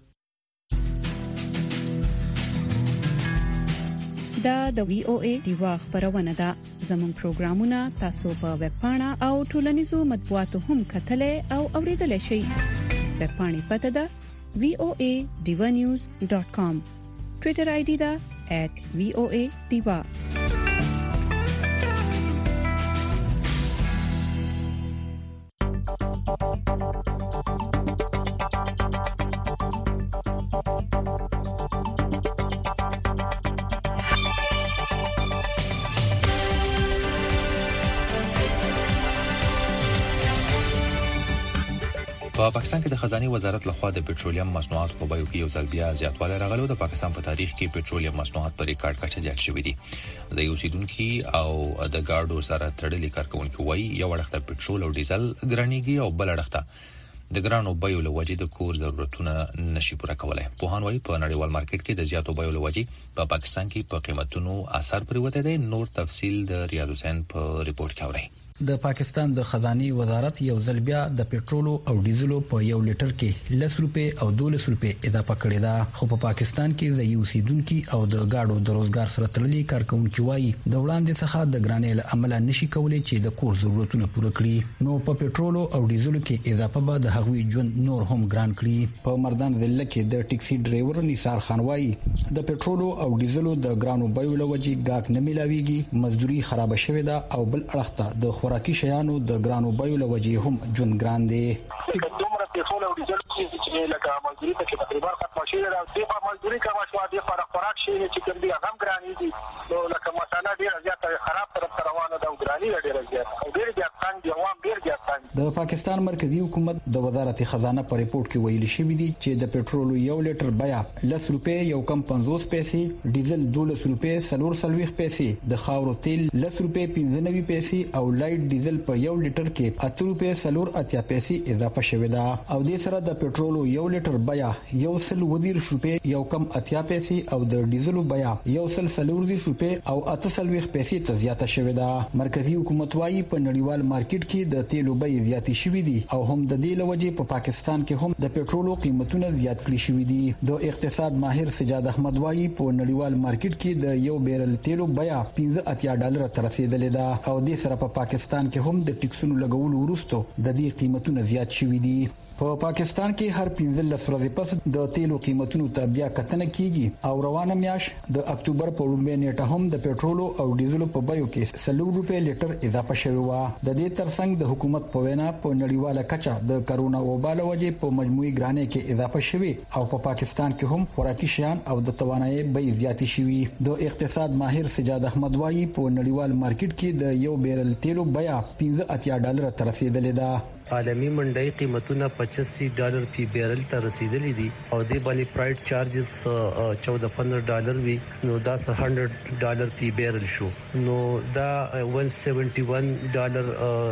دا د وی او ای دیوا خبرونه ده زموږ پروګرامونه تاسو په ویب پاڼه او ټولنیزو مطبوعاتو هم کتلې او اوریدلای شئ ویب پاڼې پته ده وی او ای دیوا نیوز ډاٹ کام ټوئیټر آی ډي ده ایٹ وی او ای دیوا په پاکستان کې د خزانه وزارت لخوا د پېټرولیم مصنوعاتو په بیو کې یو ځل بیا زیاتوالی راغلی د پاکستان په تاریخ کې پېټرولیم مصنوعات په ریکارډ کچه زیات شوي دي ځای اوسیدونکو او د ګاډو سره تړلي کارکونکو وایي یو وړخته پېټرول او ډیزل ګرانیږي او بل وړخته د ګرانو بیو له وجې د کور ضرورتونه نشي پوره کولای پوهان وایي په نړیوال مارکیټ کې د زیاتو بیو له وجې په پاکستان کې په قیمتونو اثر پریوته دی نور تفصیل د ریاض حسین په ریپورت کې اورئ د پاکستان د خزاني وزارت یو ځل بیا د پېټرول او ډیزلو په یو لیټر کې لس روپے او دولس روپے اضافه کړې ده خو په پاکستان کې د یوسیدونکو او د گاډو د روزګار سره تړلي کارکونکو وایي د وړاندې څخه د ګرانۍ له عمله نشي کولای چې د کور ضرورتونه پوره کړي نو په پېټرول او ډیزلو کې اضافه به د هغوی ژوند نور هم ګران کړي په مردان ضلع کې د ټیکسي ډرایور نثار خان وایي د پېټرول او ډیزلو د ګرانو بیو له وجې ګاګ نه ملاويږي مزدوري خراب شوې ده او بل اړخته د خوراکي شیانو د ګرانو بیو له وجې هم ژوند ګران دی دومره پېټرول او ډیزل چې لکه مزدوري ته تقریبا ختم شي دا د مزدوري کما شو د خوراک شي چې کوم دي هغه ګرانې دي نو لکه مساله ډیره زیاته خراب طرف روانه ده او ګرانې ډیره زیاته او ډیره زیات څنګه عوام ډیره زیات څنګه د پاکستان مرکزی حکومت د وزارت خزانه په ریپورت کې ویلي شوی دی چې د پېټرول یو لیټر بیا لس روپے یو کم پنځوس پیسې ډیزل دولس روپے سلور سلويخ پیسې د خاورو تیل لس روپے پنځه نوي پیسې او لایټ ډیزل په یو لیټر کې اته روپے سلور اتیا پیسې اضافه شوې ده او د سره د پېټرول یو لیټر بیا یو سل ودیر روپے یو کم اتیا پیسې او د ډیزل بیا یو سل سلور روپے او اته سلويخ پیسې ته زیاته شوې ده مرکزی حکومت وايي په نړیوال مارکیټ کې د تیلو بیې زیاتې شوې دي او هم د دې لوجې په پاکستان کې هم د پېټرول قیمتونه زیات کړي شوې دي د اقتصاد ماهر سجاد احمد وايي په نړیوال مارکیټ کې د یو بیرل تیلو بیا پنځه اتیا ډالر تر رسیدلې ده او د سره په پاکستان کې هم د ټیکسونو لګولو وروسته د دې قیمتونه زیات شوي دي په پاکستان کې هر پنځلس ورځې پس د تیلو قیمتونو ته بیا کتنه کیږي او روانه میاش د اکتوبر په لومړۍ نیټه هم د پېټرول او ډیزل په بیو کې سلور روپے لیټر اضافه شوی و د دې ترڅنګ د حکومت په وینا په نړیواله کچه د کرونا وبا له وجې په مجموعي ګرانۍ کې اضافه شوی او په پاکستان کې هم خوراکي شیان او د توانایي بیې زیاتې شوي د اقتصاد ماهر سجاد احمد وايي په نړیوال مارکیټ کې د یو بیرل تیلو بیا پنځه اتیا ډالر تر رسیدلې ده عالمی منډي قیمتونه پچاسی ډالر فی بیرل ته رسیدلې دي او د باندې پرایډ چارجز چودہ پندرہ ډالر وی نو دا سل ډالر فی بیرل شو نو دا ایک سو اکہتر ډالر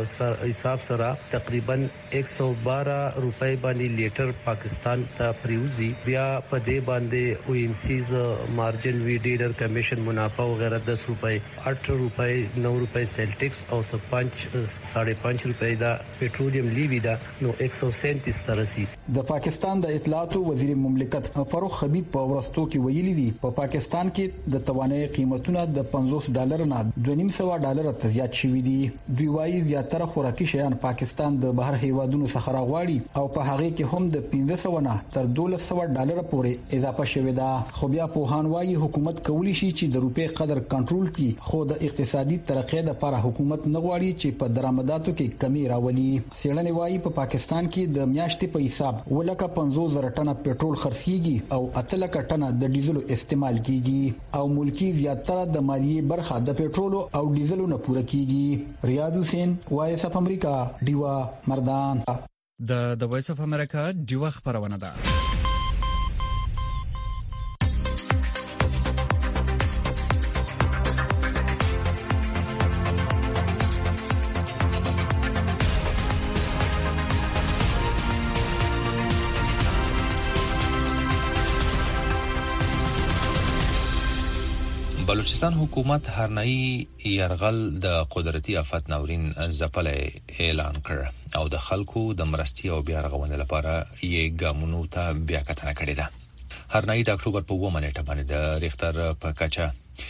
حساب سره تقریبا ایک سو بارہ روپے باندې لیټر پاکستان ته پریوزي بیا په دې باندې او ام سیز مارجن وی ډیلر کمیشن منافع وغیرہ دس روپے آٹھ روپے نو روپے سیل ټیکس او پانچ ساڑھے پانچ روپے دا پېټرولیم میډیم لیوی دا نو ایک سو سینتیس ترسي. د پاکستان د اطلاعات وزیر مملکت فاروق حبیب په ورستو کې ویلي دي په پا پاکستان کې د توانایي قیمتونه د پنځوس ډالر نه دوه نیم سوه ډالر ته زیات شوي دي. دوی وايي زیاتره خوراکي شیان پاکستان د بهر هیوادونو څخه راغواړي او په هغه کې هم د پنځه سوه نه تر دولس سوه ډالر پورې اضافه شوې ده. خو بیا پوهان وايي حکومت کولی شي چې د روپې قدر کنټرول کړي، خو د اقتصادي ترقۍ لپاره حکومت نه غواړي چې په درآمداتو کې کمی راولي. څېړنې وايي په پاکستان کې د میاشتې په حساب ولکه پنځوس زره ټنه پټرول خرڅيږي او اته لکه ټنه د ډیزلو استعمال کیږي او ملکی زیاتره د مالیې برخه د پټرول او ډیزلو نه پوره کیږي. ریاض حسین، وایس اف امریکا، ډیوا مردان. د د وایس اف امریکا ډیوا خبرونه ده. بلوچستان حکومت هرنايي يرغل د قدرتي آفات ناورین ځپلې اعلان کړ او د خلکو د مرستي او بیا رغونې لپاره یې ګامونو ته بیا کتنه کړې ده. هرنايي د اکتوبر په اووه نیټه باندې د ریختر په کچه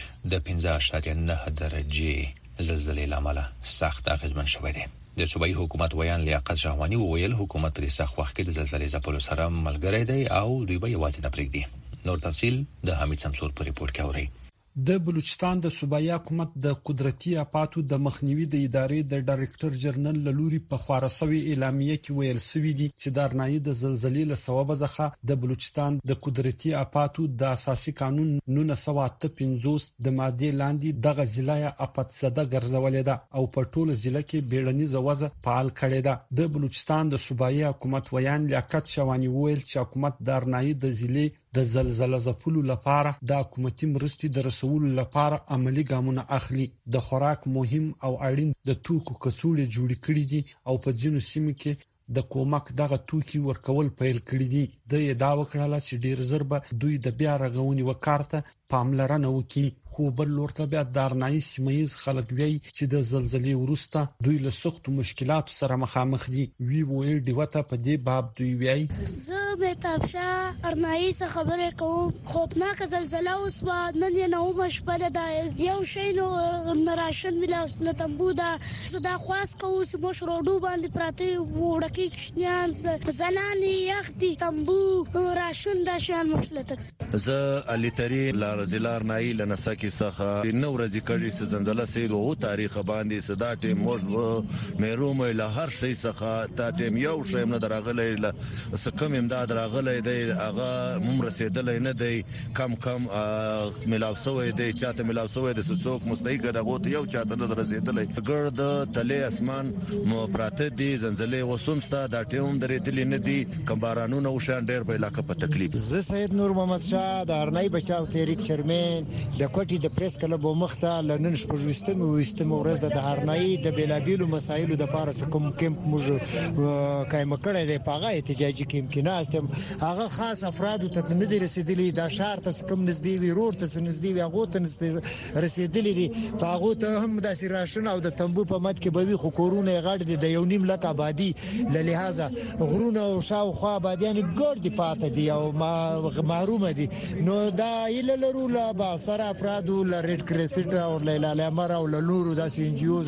د پنځه اعشاریه نه درجې زلزلې لامل سخت اغیزمن شوی دی. د صوبایي حکومت ویان لیاقت شاهوانی وویل حکومت په سخت وخت کې د زلزلې ځپلو سره ملګری دی او دوی به یوازې نه پرېږدي. نور تفصیل د حمید شمسور په ریپورت کې اورئ. د بلوچستان د صوبایي حکومت د قدرتي آفاتو د مخنیوي د ادارې د ډایریکټر جنرال لوري په خوارسوي اعلامیه کې ویل سوي دي چې د ارنایي د زلزلې له سبب څخه د بلوچستان د قدرتي آفاتو د اساسي قانون نولس سوه اته پنځوس د ماده لاندې دغه ضلع آفات زده ګرځولې ده او په ټوله ضلع کې بیړني وضع فعال کړې ده. د بلوچستان د صوبایي حکومت ویان لیاقت شاهوانی ویل چې حکومت د ارنایي د ضلع د زلزلې ځپلو لپاره د حکومتي مرستې د رسولو لپاره عملی ګامونه اخلي. د خوراک مهم او اړین د توکو کڅوړې جوړې کړې دي او په ځینو سیمو کې د کومک دغه توکي ورکول پیل کړی دي. د ادعا وکړه چې ډیر زر به دوی د بیا رغونې وکارته پاملرنه وکړي، خو بل لورته بیا د ارنایي سیمایز خلک وی چې د زلزلې وروسته دوی له سخت مشکلاتو سره مخامخ دي. وی وې ډیوته په دې باب دوی وی زه به تاسو ارنایي څخه خبرې کوم. خوبناک زلزلہ اوس نن نه نو مشبله دا یو شی نو نراشن ملاوس نه تنبو دا زدا خواس کوو چې مو شروډو باندې پراته وړکی کشنیان زنانی یختي تنبو راشن دا شان مشلتک. زه علي تری لار زلار نای لنسک کی څخه نو ورځ کړي چې زندله سید او تاریخ باندې صدا ټیم موږ مېروم له هر شي څخه تا ټیم یو شی نه دراغلې له سکم امداد راغلې دی هغه مم رسیدلې نه دی کم کم ملاو سوې دی چاته ملاو سوې د څوک مستحق دغه یو چاته نه رسیدلې ګرد تلې اسمان مو پراته دي زنجلې وسومستا دا ټیم درېدلې نه دي کمبارانو نو شان ډېر په علاقه په تکلیف. زه سید نور محمد شاه د ارنای بچاو تحریک چیرمن د کوټي د پریس کلب مخته لنن شپږوستم وستم ورځ د هرنای د بیلابیلو مسایلو د پارس کوم کمپ موږ قائم کړی دی په هغه احتجاجي کمپ کې ناستم. هغه خاص افراد ته نه دي رسیدلي د شهر ته کوم نږدې وی رور ته نږدې وی هغه ته رسیدلي دي په هغه ته هم د سراشن او د تنبو په مت کې به وی خو کورونه غړ دي د یو نیم لک آبادی ل لحاظه غرونه او شاوخوا آبادیان ګرد پاتې دي او محروم دي. نو دا ایله لرو با سره افراد ل ریډ کریسټ او لیلا لمر او لورو د سینجیوز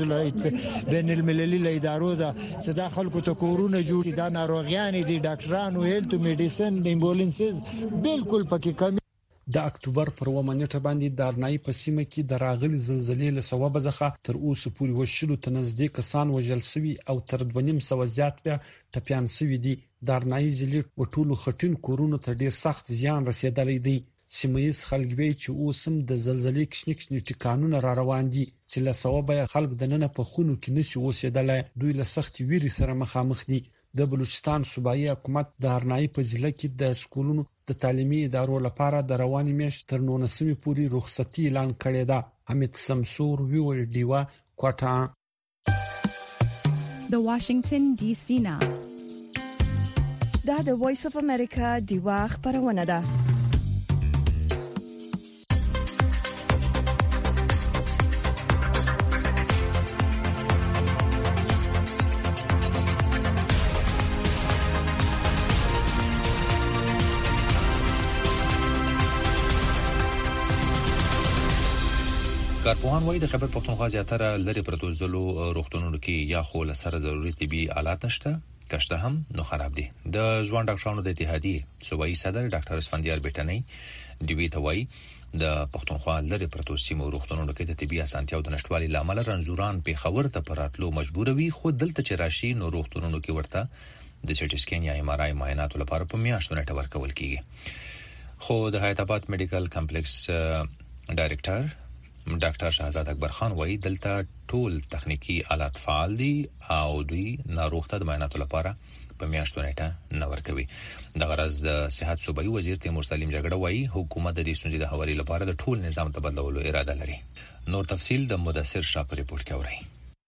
ل بین المللي ل ادارو زدا خلکو ته کورونه جوړ دي ناروغیان دي ډاکټرانو هیلث میډیسن امبولانسز بالکل پکې کمی. د اکتوبر پر اووه نیټه باندې د ارنای په سیمه کې د راغلي زلزلې له سبب څخه تر اوسه پورې وشلو ته نږدې کسان وژل شوي او تر دوه نیم سوه زیات بیا ټپیان شوي دي. د ارنای ضلع ټولو خټین کورونو ته ډیر سخت زیان رسیدلی دی. سیمایز خلک وی چې اوسم د زلزلې کشنی کشنی ټکانونه را روان دي چې له سبب خلک د نن په خونو کې نشي اوسېدلای. دوی له سخت ویری سره مخامخ دي. د بلوچستان صوبایي حکومت د ارنای په ضلع کې د سکولونو د تعلیمي ادارو لپاره د رواني میاشتې تر نولسمې پورې رخصتي اعلان کړې ده. حمید شمسور، وی ډیوا کوټا. د واشنگټن ډي سي نه دا د وایس اف امریکا ډیوا خبرونه ده. کارپوهان وايي د خیبر پښتونخوا زیاتره لري پروتو ضلعو روغتونونو کې یا خو لسره ضروري طبي آلات نشته کشته هم نو خراب دي. د ځوان ډاکټرانو د اتحادیې صوبایي صدر ډاکټر اسفندیار بیٹنی دی وی ته وايي د پښتونخوا لري پروتو سیمو روغتونونو کې د طبي اسانتیاو د نشټوالي لامل رنځوران په خبر ته پراتلو مجبور وي، خو دلته چې راشي نو روغتونونو کې ورته د سټي سکین یا ایم ار آی معاینات لپاره په میاشتو نه ټور کول کیږي. خو د حیات آباد میډیکل کمپلیکس ډایریکټر ډاکټر شهزاد اکبر خان وايي دلته ټول تخنیکی آلات فعال دي او دوی ناروغ ته د معایناتو لپاره په میاشتو نیټه نه ورکوي. د غرض د صحت صوبایي وزیر تیمور سلیم جګړه وايي حکومت د دې ستونزې د حوالې لپاره د ټول نظام تبدلولو اراده لري. نور تفصيل د مدثر شاه په ریپورت کې اورئ.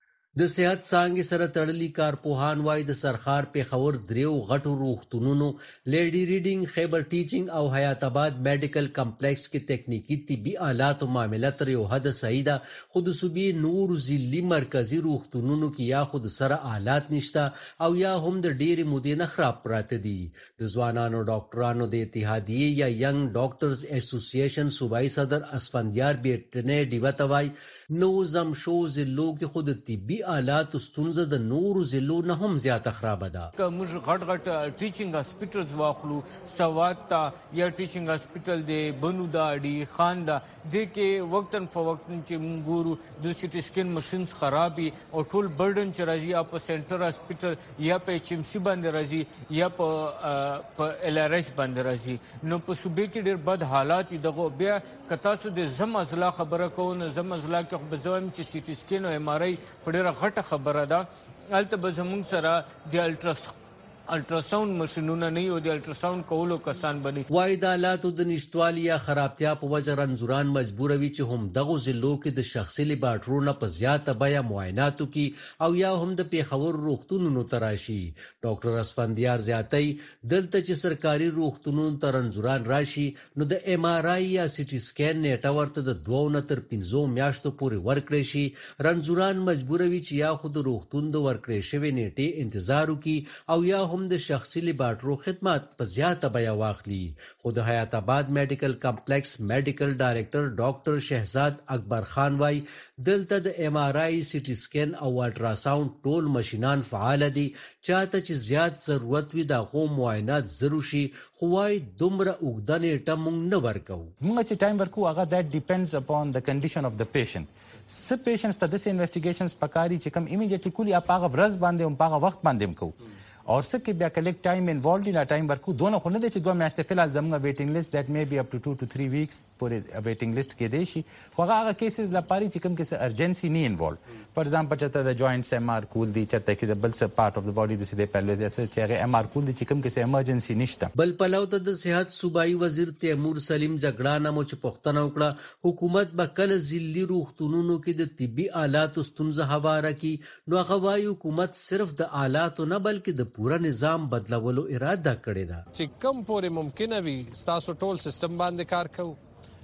د صحت څانګې سره تړلي کارپوهان وايي د سرخار پیښور دریو غټو روغتونونو لیډي ریډینګ، خیبر ټیچینګ او حیات آباد میډیکل کمپلیکس کې تکنیکی طبي آلات او معاملات تر یو حد صحیح ده، خو د صوبې نور ضلعي مرکزی روغتونونو کې یا خود سره آلات نشته او یا هم د ډېرې مودې نه خراب پراته دي. د ځوانانو ډاکټرانو د اتحادیې یا ینګ ډاکټرز اسوسییشن صوبایي صدر اسفندیار بیٹنی دیوته وايي نو زم شو ضلعو کې خود طبي آلات ستونزه د نورو ضلعو نه هم زیاته خرابه ده. که موږ غټ غټ ټیچینګ هاسپټلز واخلو، سوات تا یا ټیچینګ هاسپټل دی بنو دا ډی خان دا د کې وقتن فوقتن چې موږ ګورو د سټي سکین ماشينز خرابي او ټول برډن چې راځي یا په سنټر هاسپټل یا په ایچ ام سی باندې راځي یا په په ال ار ایچ باندې راځي. نو په صوبې کې ډېر بد حالات دي. دغه بیا کتا سو د زم ازلا خبره کوو زم ازلا کې بزوم چې سټي سکین او ایم ار آی ډېره غټه خبره ده. البته به زموږ سره د الټراس الټراساوند ماشینونه نه یو د الټراساوند کولو کسان بني. وايي د آلاتو د نشټوالي یا خرابتیا په وجه رنځوران مجبوروي چې هم دغه ضلعو کې د شخصي لیبارټرونو په زیاته بیا معایناتو کې او یا هم د پیښور روغتونونو تراشي. ډاکټر اسفندیار زیاتای دلته چې سرکاري روغتونونو ته رنځوران راشي نو د ایم ار آی یا سټي سکین نیټه ورته د دوه نه تر پنځه میاشتو پورې ورکړي شي. رنځوران مجبوروي چې یا خود روغتون د ورکړې شوی نیټه انتظار وکړي او یا هم د شخصي لیبارټرو خدمات په زیاته بیا واخلي. خو د حیات آباد میډیکل کمپلیکس میډیکل ډایریکټر ډاکټر شهزاد اکبر خان وايي دلته د ایم ار آی، سټي سکین او الټراساوند ټول ماشینان فعال دي. چاته چې زیات ضرورت وي د غو معاینات ضروري شي، خو وايي دومره اوږده نیټه موږ نه ورکو. موږ چې ټایم ورکو هغه that depends upon the condition of the patient. سب پیشنټس ته د انویسټیګیشنز پکاري چې کوم ایمیډیټلی کولی اپاغه ورځ باندې هم پاغه وخت باندې هم کو اور سکه بیا کلیکټ ټایم انوالوډ لا ټایم ورکو دونه خو نه دي چې دوه میاشتې فلال زموږ ویټینګ لیست دیٹ می بی اپ ټو two to three ویکس پورې ویټینګ لیست کې دی شي. خو هغه کیسز لپاره چې کوم کې ارجنسي نه انوالوډ، فار ایگزامپل چته د جوائنټس ایم ار کول دي، چته کې د بل څه پارت اف د باډي د سیده پهلو د چې هغه ایم ار کول دي چې کوم کې ایمرجنسي نشته. بل پلو ته د صحت صوبایي وزیر تیمور سلیم جګړه نامو چې پښتنه وکړه حکومت به کله ضلعي روغتونونو کې د طبي آلاتو ستونزه هواره کی. نو هغه وايي حکومت صرف د آلاتو نه بلکې د پوره نظام بدلولو اراده کړې ده. چې کم پورې ممکنه وي ستاسو ټول سیستم باندې کار کوو.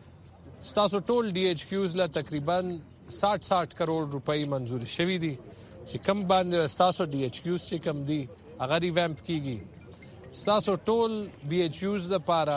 ستاسو ټول ډي ایچ کیوز له تقریبا ساठ ساठ کروڑ روپۍ منظور شوي دي چې کم باندې ستاسو ډي ایچ کیوز چې کم دي هغه ریوامپ کیږي. ستاسو ټول ډي ایچ کیوز لپاره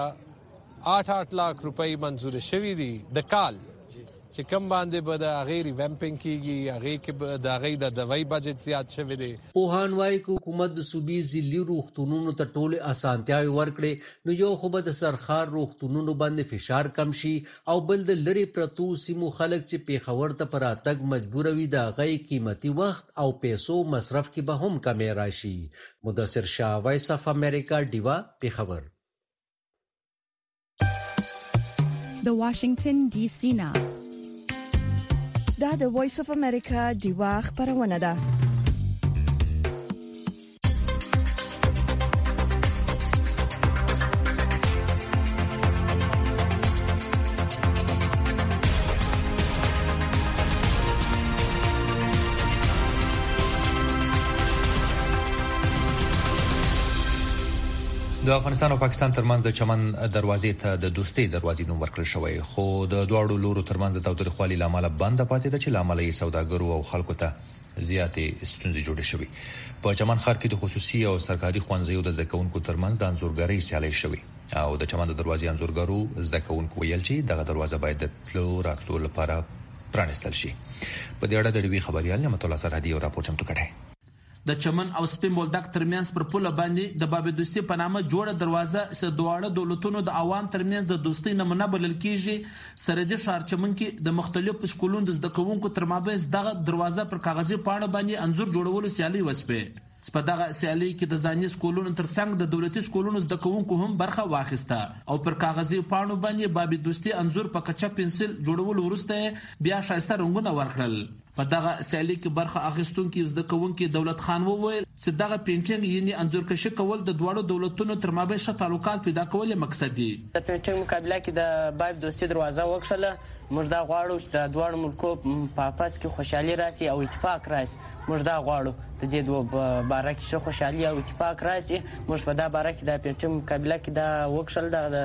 آठ آठ لاکھ روپۍ منظور شوي دي د کال چې کم باندې به د هغې ریوامپینګ کیږي، هغې کې د هغې د دوایي بجټ زیات شوی دی. پوهان وايي که حکومت د صوبې ضلعي روغتونونو ته ټولې اسانتیاوې ورکړي نو یو خو به د سرخار روغتونونو باندې فشار کم شي او بل د لرې پرتو سیمو خلک چې پیښور ته په راتګ مجبوره وي د هغې قیمتي وخت او پیسو مصرف کې به هم کمی راشي. مدثر شاه، وایس اف امریکا، ډیوا، پیښور. د واشنگټن ډي سي نه دا د وایس اف امریکا ډیوا خبرونه ده. د افغانستان او پاکستان ترمنځ د چمن دروازې ته د دوستۍ دروازې نوم ورکړل شوی، خو د دواړو لورو ترمنځ د تاوتریخوالي لامل بند پاتې ده چې لامل یې سوداګرو او خلکو ته زیاتې ستونزې جوړې شوې. په چمن ښار کې د خصوصي او سرکاري ښوونځیو د زده کوونکو ترمنځ د انځورګرۍ سیالۍ شوې او د چمن د دروازې انځورګرو زده کوونکو ویل چې دغه دروازه باید د تلو راتلو لپاره پرانستل شي. په دې اړه د ډیوی خبريال نعمت الله سرحدي او راپور چمتو کړی. د چمن او سپین بولدک ترمنځ پر پوله باندې د باب دوستي په نامه جوړه دروازه چې دواړه دولتونو د عوام ترمنځ د دوستۍ نمونه بلل کیږي. سرحدي ښار چمن کې د مختلفو سکولونو د زده کوونکو تر مابین دغه دروازه پر کاغذي پاڼه باندې انځور جوړولو سیالي وسپه. په دغه سیالي کې د ځاني سکولونو ترڅنګ د دولتي سکولونو زده کوونکو هم برخه واخیسته او پر کاغذي پاڼو باندې باب دوستي انځور په کچا پنسل جوړولو وروسته بیا شایسته رنگونه ورکړل. په دغه سیالي کې برخه اخیستونکو زده کوونکو دولت خان وویل چې دغه پینټینګ یعنی انځورکشي کول د دوړو دولتونو تر مابین ښه تعلقات پیدا کول مقصد دی. د پینټینګ مقابله کې د باب دوستي دروازه وکړه. موږ دا غواړو چې د دوه ملکو په پاس کې خوشحالي راشي او اتفاق راشي. موږ دا غواړو د دې دوه باره کې خوشحالي او اتفاق راشي. موږ په دا باره کې د پینټینګ مقابله کې دا وکړل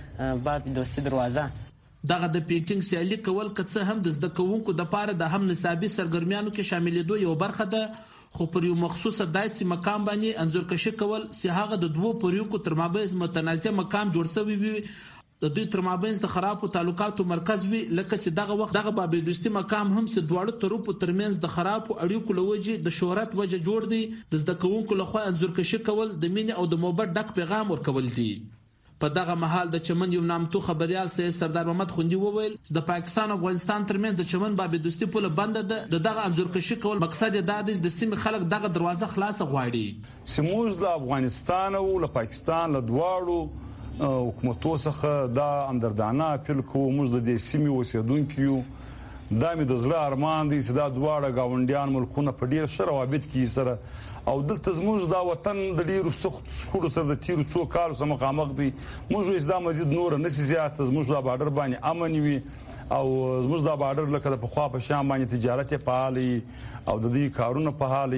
د باب دوستي دروازه. دغه د پینټینګ سیالي کول کڅه هم د زده کوونکو د پاره د هم نصابي سرګرمیانو کې شاملېدو یو برخه ده. خو پر یو مخصوصه داسې مقام باندې انځورکشي کول چې هغه د دوه پریوکو تر مابین متنازع مقام جوړ شوی وي د دوی تر مابین د خرابو تعلقاتو مرکز وي. لکه چې دغه وخت دغه باب دوستي مقام هم چې دواړو طرفو ترمنځ د خرابو اړیکو لوجې د شهرت وجه جوړ دی. د زده کوونکو لخوا انځورکشي کول د مینې او د محبت ډک پیغام ورکول دي. په دغه محل د چمن یو نامتو خبريال سید سردار محمد خوندي وویل د پاکستان او افغانستان ترمنځ د چمن باب دوستي پوله بند ده. د دغه انځورکشي کول مقصد دا دی د سیمې خلک دغه دروازه خلاص غواړي. سموز د افغانستان او د پاکستان له دواړو حکومتو څخه دا امدردانه اپیل کوو. موږ د دې سیمې اوسیدونکو یو دا مې د زړه ارمان دی چې دا دواړه گاونډیان ملکونه په ډیر ښه روابط کې سره او دلته زموږ دا وطن د ډیرو سخت شخړو سره د تیرو څو کالو سره مخامخ دی. موږ یې دا مزید نور نه سي زیات زموږ دا بارډر باندې امن وي او زموږ دا بارډر لکه د پخوا په شان باندې تجارت فعال او د دې کارونه په حال.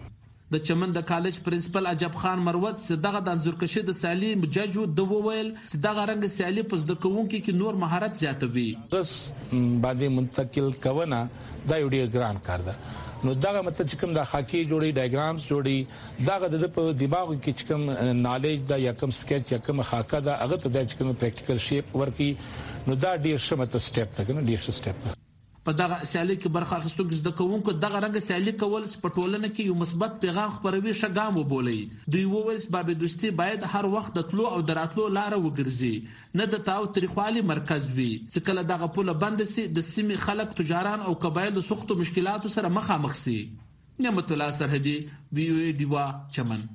د چمن د کالج پرنسپل عجب خان مروت چې دغه د انځورکشي د سیالي ججو د وویل چې دغه رنګ سیالي په زده کوونکو کې نور مهارت زیاتوي. بس باندې منتقل کوونه دا یو ډیر ګران کار ده. نو دغه مطلب چې کوم د خاکي جوړي ډایګرامز جوړي دغه د په دماغ کې چې کوم نالج دا یا کوم سکیچ یا کوم خاکه دا هغه ته د کوم پریکټیکل شیپ ورکی نو دا ډیر ښه مطلب سټیپ ده کنه ډیر ښه سټیپ ده. په دغه سیالي کې برخه اخیستونکو زده کوونکو دغه رنګ سیالي کول په ټولنه کې یو مثبت پیغام خپروي شګام وبولي. دوی وویل چې باب دوستي باید هر وخت د تلو او دراتلو لار وګرځي نه د تاو تاریخوالي مرکز وي چې کله دغه پوله بند سي د سیمې خلک تجاران او قبایل د سختو مشکلاتو سره مخامخ سي. نعمت الله سرحدي وی او ای ډیوا چمن.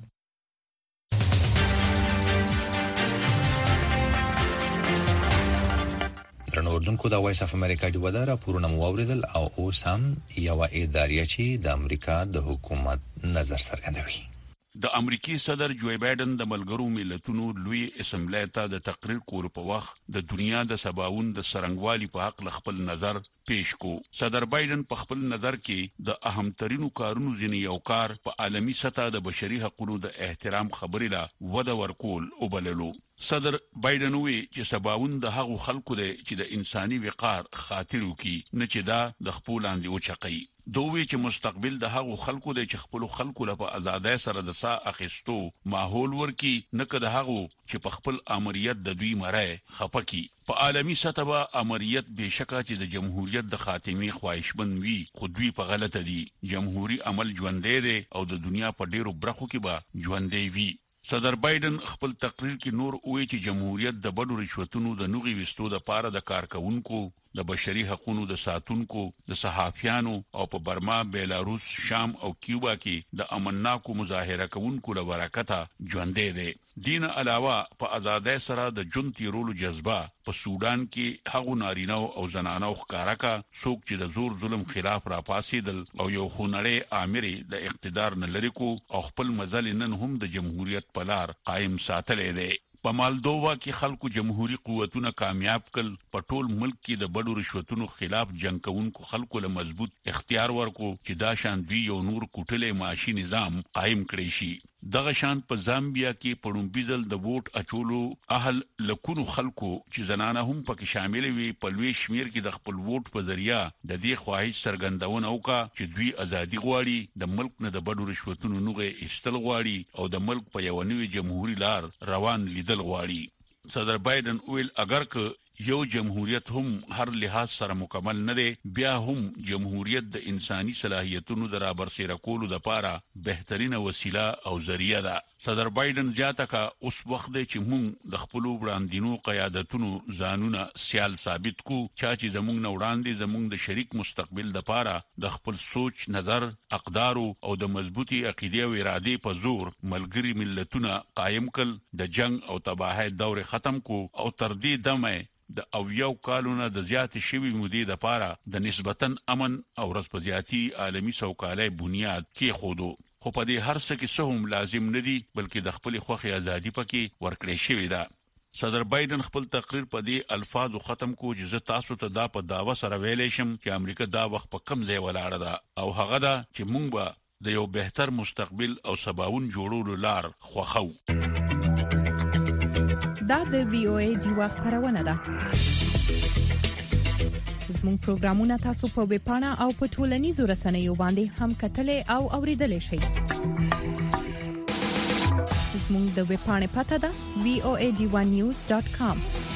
درنو اردوونکو د وایس اف امریکا دی ودا راپورونه مو اوریدل او اوس هم یو ادارې چې د امریکا د حکومت نظر څرګندوي. د امریکای صدر جو بایدن د ملګرو ملتونو لوی اسمبلی ته د تقریر کول په وخت د دنیا د سباوون د سرنګوالي په حق خپل نظر پیش کو. صدر بایدن په خپل نظر کې د اهم ترینو کارونو ځینې یو کار په عالمي سطح د بشري حقوقو د احترام خبرې لا وده ورکول او بللو. صدر بایدن وی چې سباوون د هغو خلکو دی چې د انساني وقار خاطر وکي نه چې دا د خپل اندي او چقي. دوی چې مستقبل د هغو خلکو دی چې خپل خلکو لپاره آزادۍ سره د سا اخیستو ماحول ورکي نه کده هغو چې په خپل امریت د دوی مړای خپکی. په عالمی سطح به امریت بشکه چې د جمهوریت د خاتمي خواهشمن وي خو دوی په غلطه دي. جمهوریت عمل ژوندې دی او د دنیا په ډیرو برخو کې به ژوندې وي. صدر بایدن خپل تقریر کې نور وایي چې جمهوریت د بډو رشوتونو د نوغي وستو د پاره د کارکونکو د بشري حقوقو د ساتونکو د صحافیانو او په برما بیلاروس شام او کیوبا کې د امنناکو مظاهره کوونکو له برکته ژوندې دي. دین علاوه په آزادۍ سره د جون تیرولو جذبه په سودان کې هغو نارینه او زنانه ښکارا څوک چې د زور ظلم خلاف را پاسېدل او یو خونړی امر د اقتدار نه لري کو او خپل مزل نن هم د جمهوریت په لار قائم ساتلې دي. په مالدووا کې خلکو جمهوریت قوتونه کامیاب کړل. په ټول ملک کې د بډو رشوتونو خلاف جنگ کوونکو خلکو له مضبوط اختیار ورکو چې دا شان دوی یو نور کوټلې معاشي نظام قائم کړی شي. دغه شان په زامبیا کې پړومبیزل د ووټ اچولو اهل لکونو خلکو چې زنانه هم پکې شامل وي په لوی شمیر کې د خپل ووټ په ذریعہ د دې خواهش څرګندونه وکړه چې دوی ازادي غواړي د ملک نه د بډو رشوتونو نوغه استل غواړي او د ملک په یو نوې جمهوریت لار روان لیدل غواړي. صدر بایدن ویل اگر که یو جمهوریت هم هر لحاظ سره مکمل نه دی، بیا هم جمهوریت د انساني صلاحیتونو د رابرسېره کولو لپاره بهترینه وسیله او ذریعہ ده. صدر بایدن زیاته کا اوس وخت دی چې موږ د خپل وړاندینو قیادتونو ځانونه سیال ثابت کو، چې زموږ نه وړاندې زموږ د شریک مستقبل لپاره د خپل سوچ، نظر، اقدار او د مضبوطی عقیده او اراده په زور ملګری ملتونه قائم کړ، د جنگ او تباہی دور ختم کو او تر دې دمه د او یو کالونه د زیات شوی مودې د پاره د نسبتاً امن او رسپزیاتی عالمی سوکالۍ بنیاد کې خودو. خو په دې هر څه کې څه هم لازم نه دي، بلکې د خپل خوخي ازادي پکې ورکړې شوې ده. صدر بایدن خپل تقریر په دې الفاظو ختم کو چې تاسو ته دا په داوا سره ویلې شم چې امریکا دا وخت په کم ځای ولاړه ده او هغه دا چې موږ به د یو بهتر مستقبل او سباوون جوړولو لار خوخو. دا د وی او ای دیوا خبرونه ده. زموږ پروګرامونه تاسو په ویب پاڼه او په ټولنیزو رسنیو باندې هم کتلې او اوریدلې شئ. زموږ د ویب پاڼې پته ده وی او ای ډی ون نیوز ډاټ کام.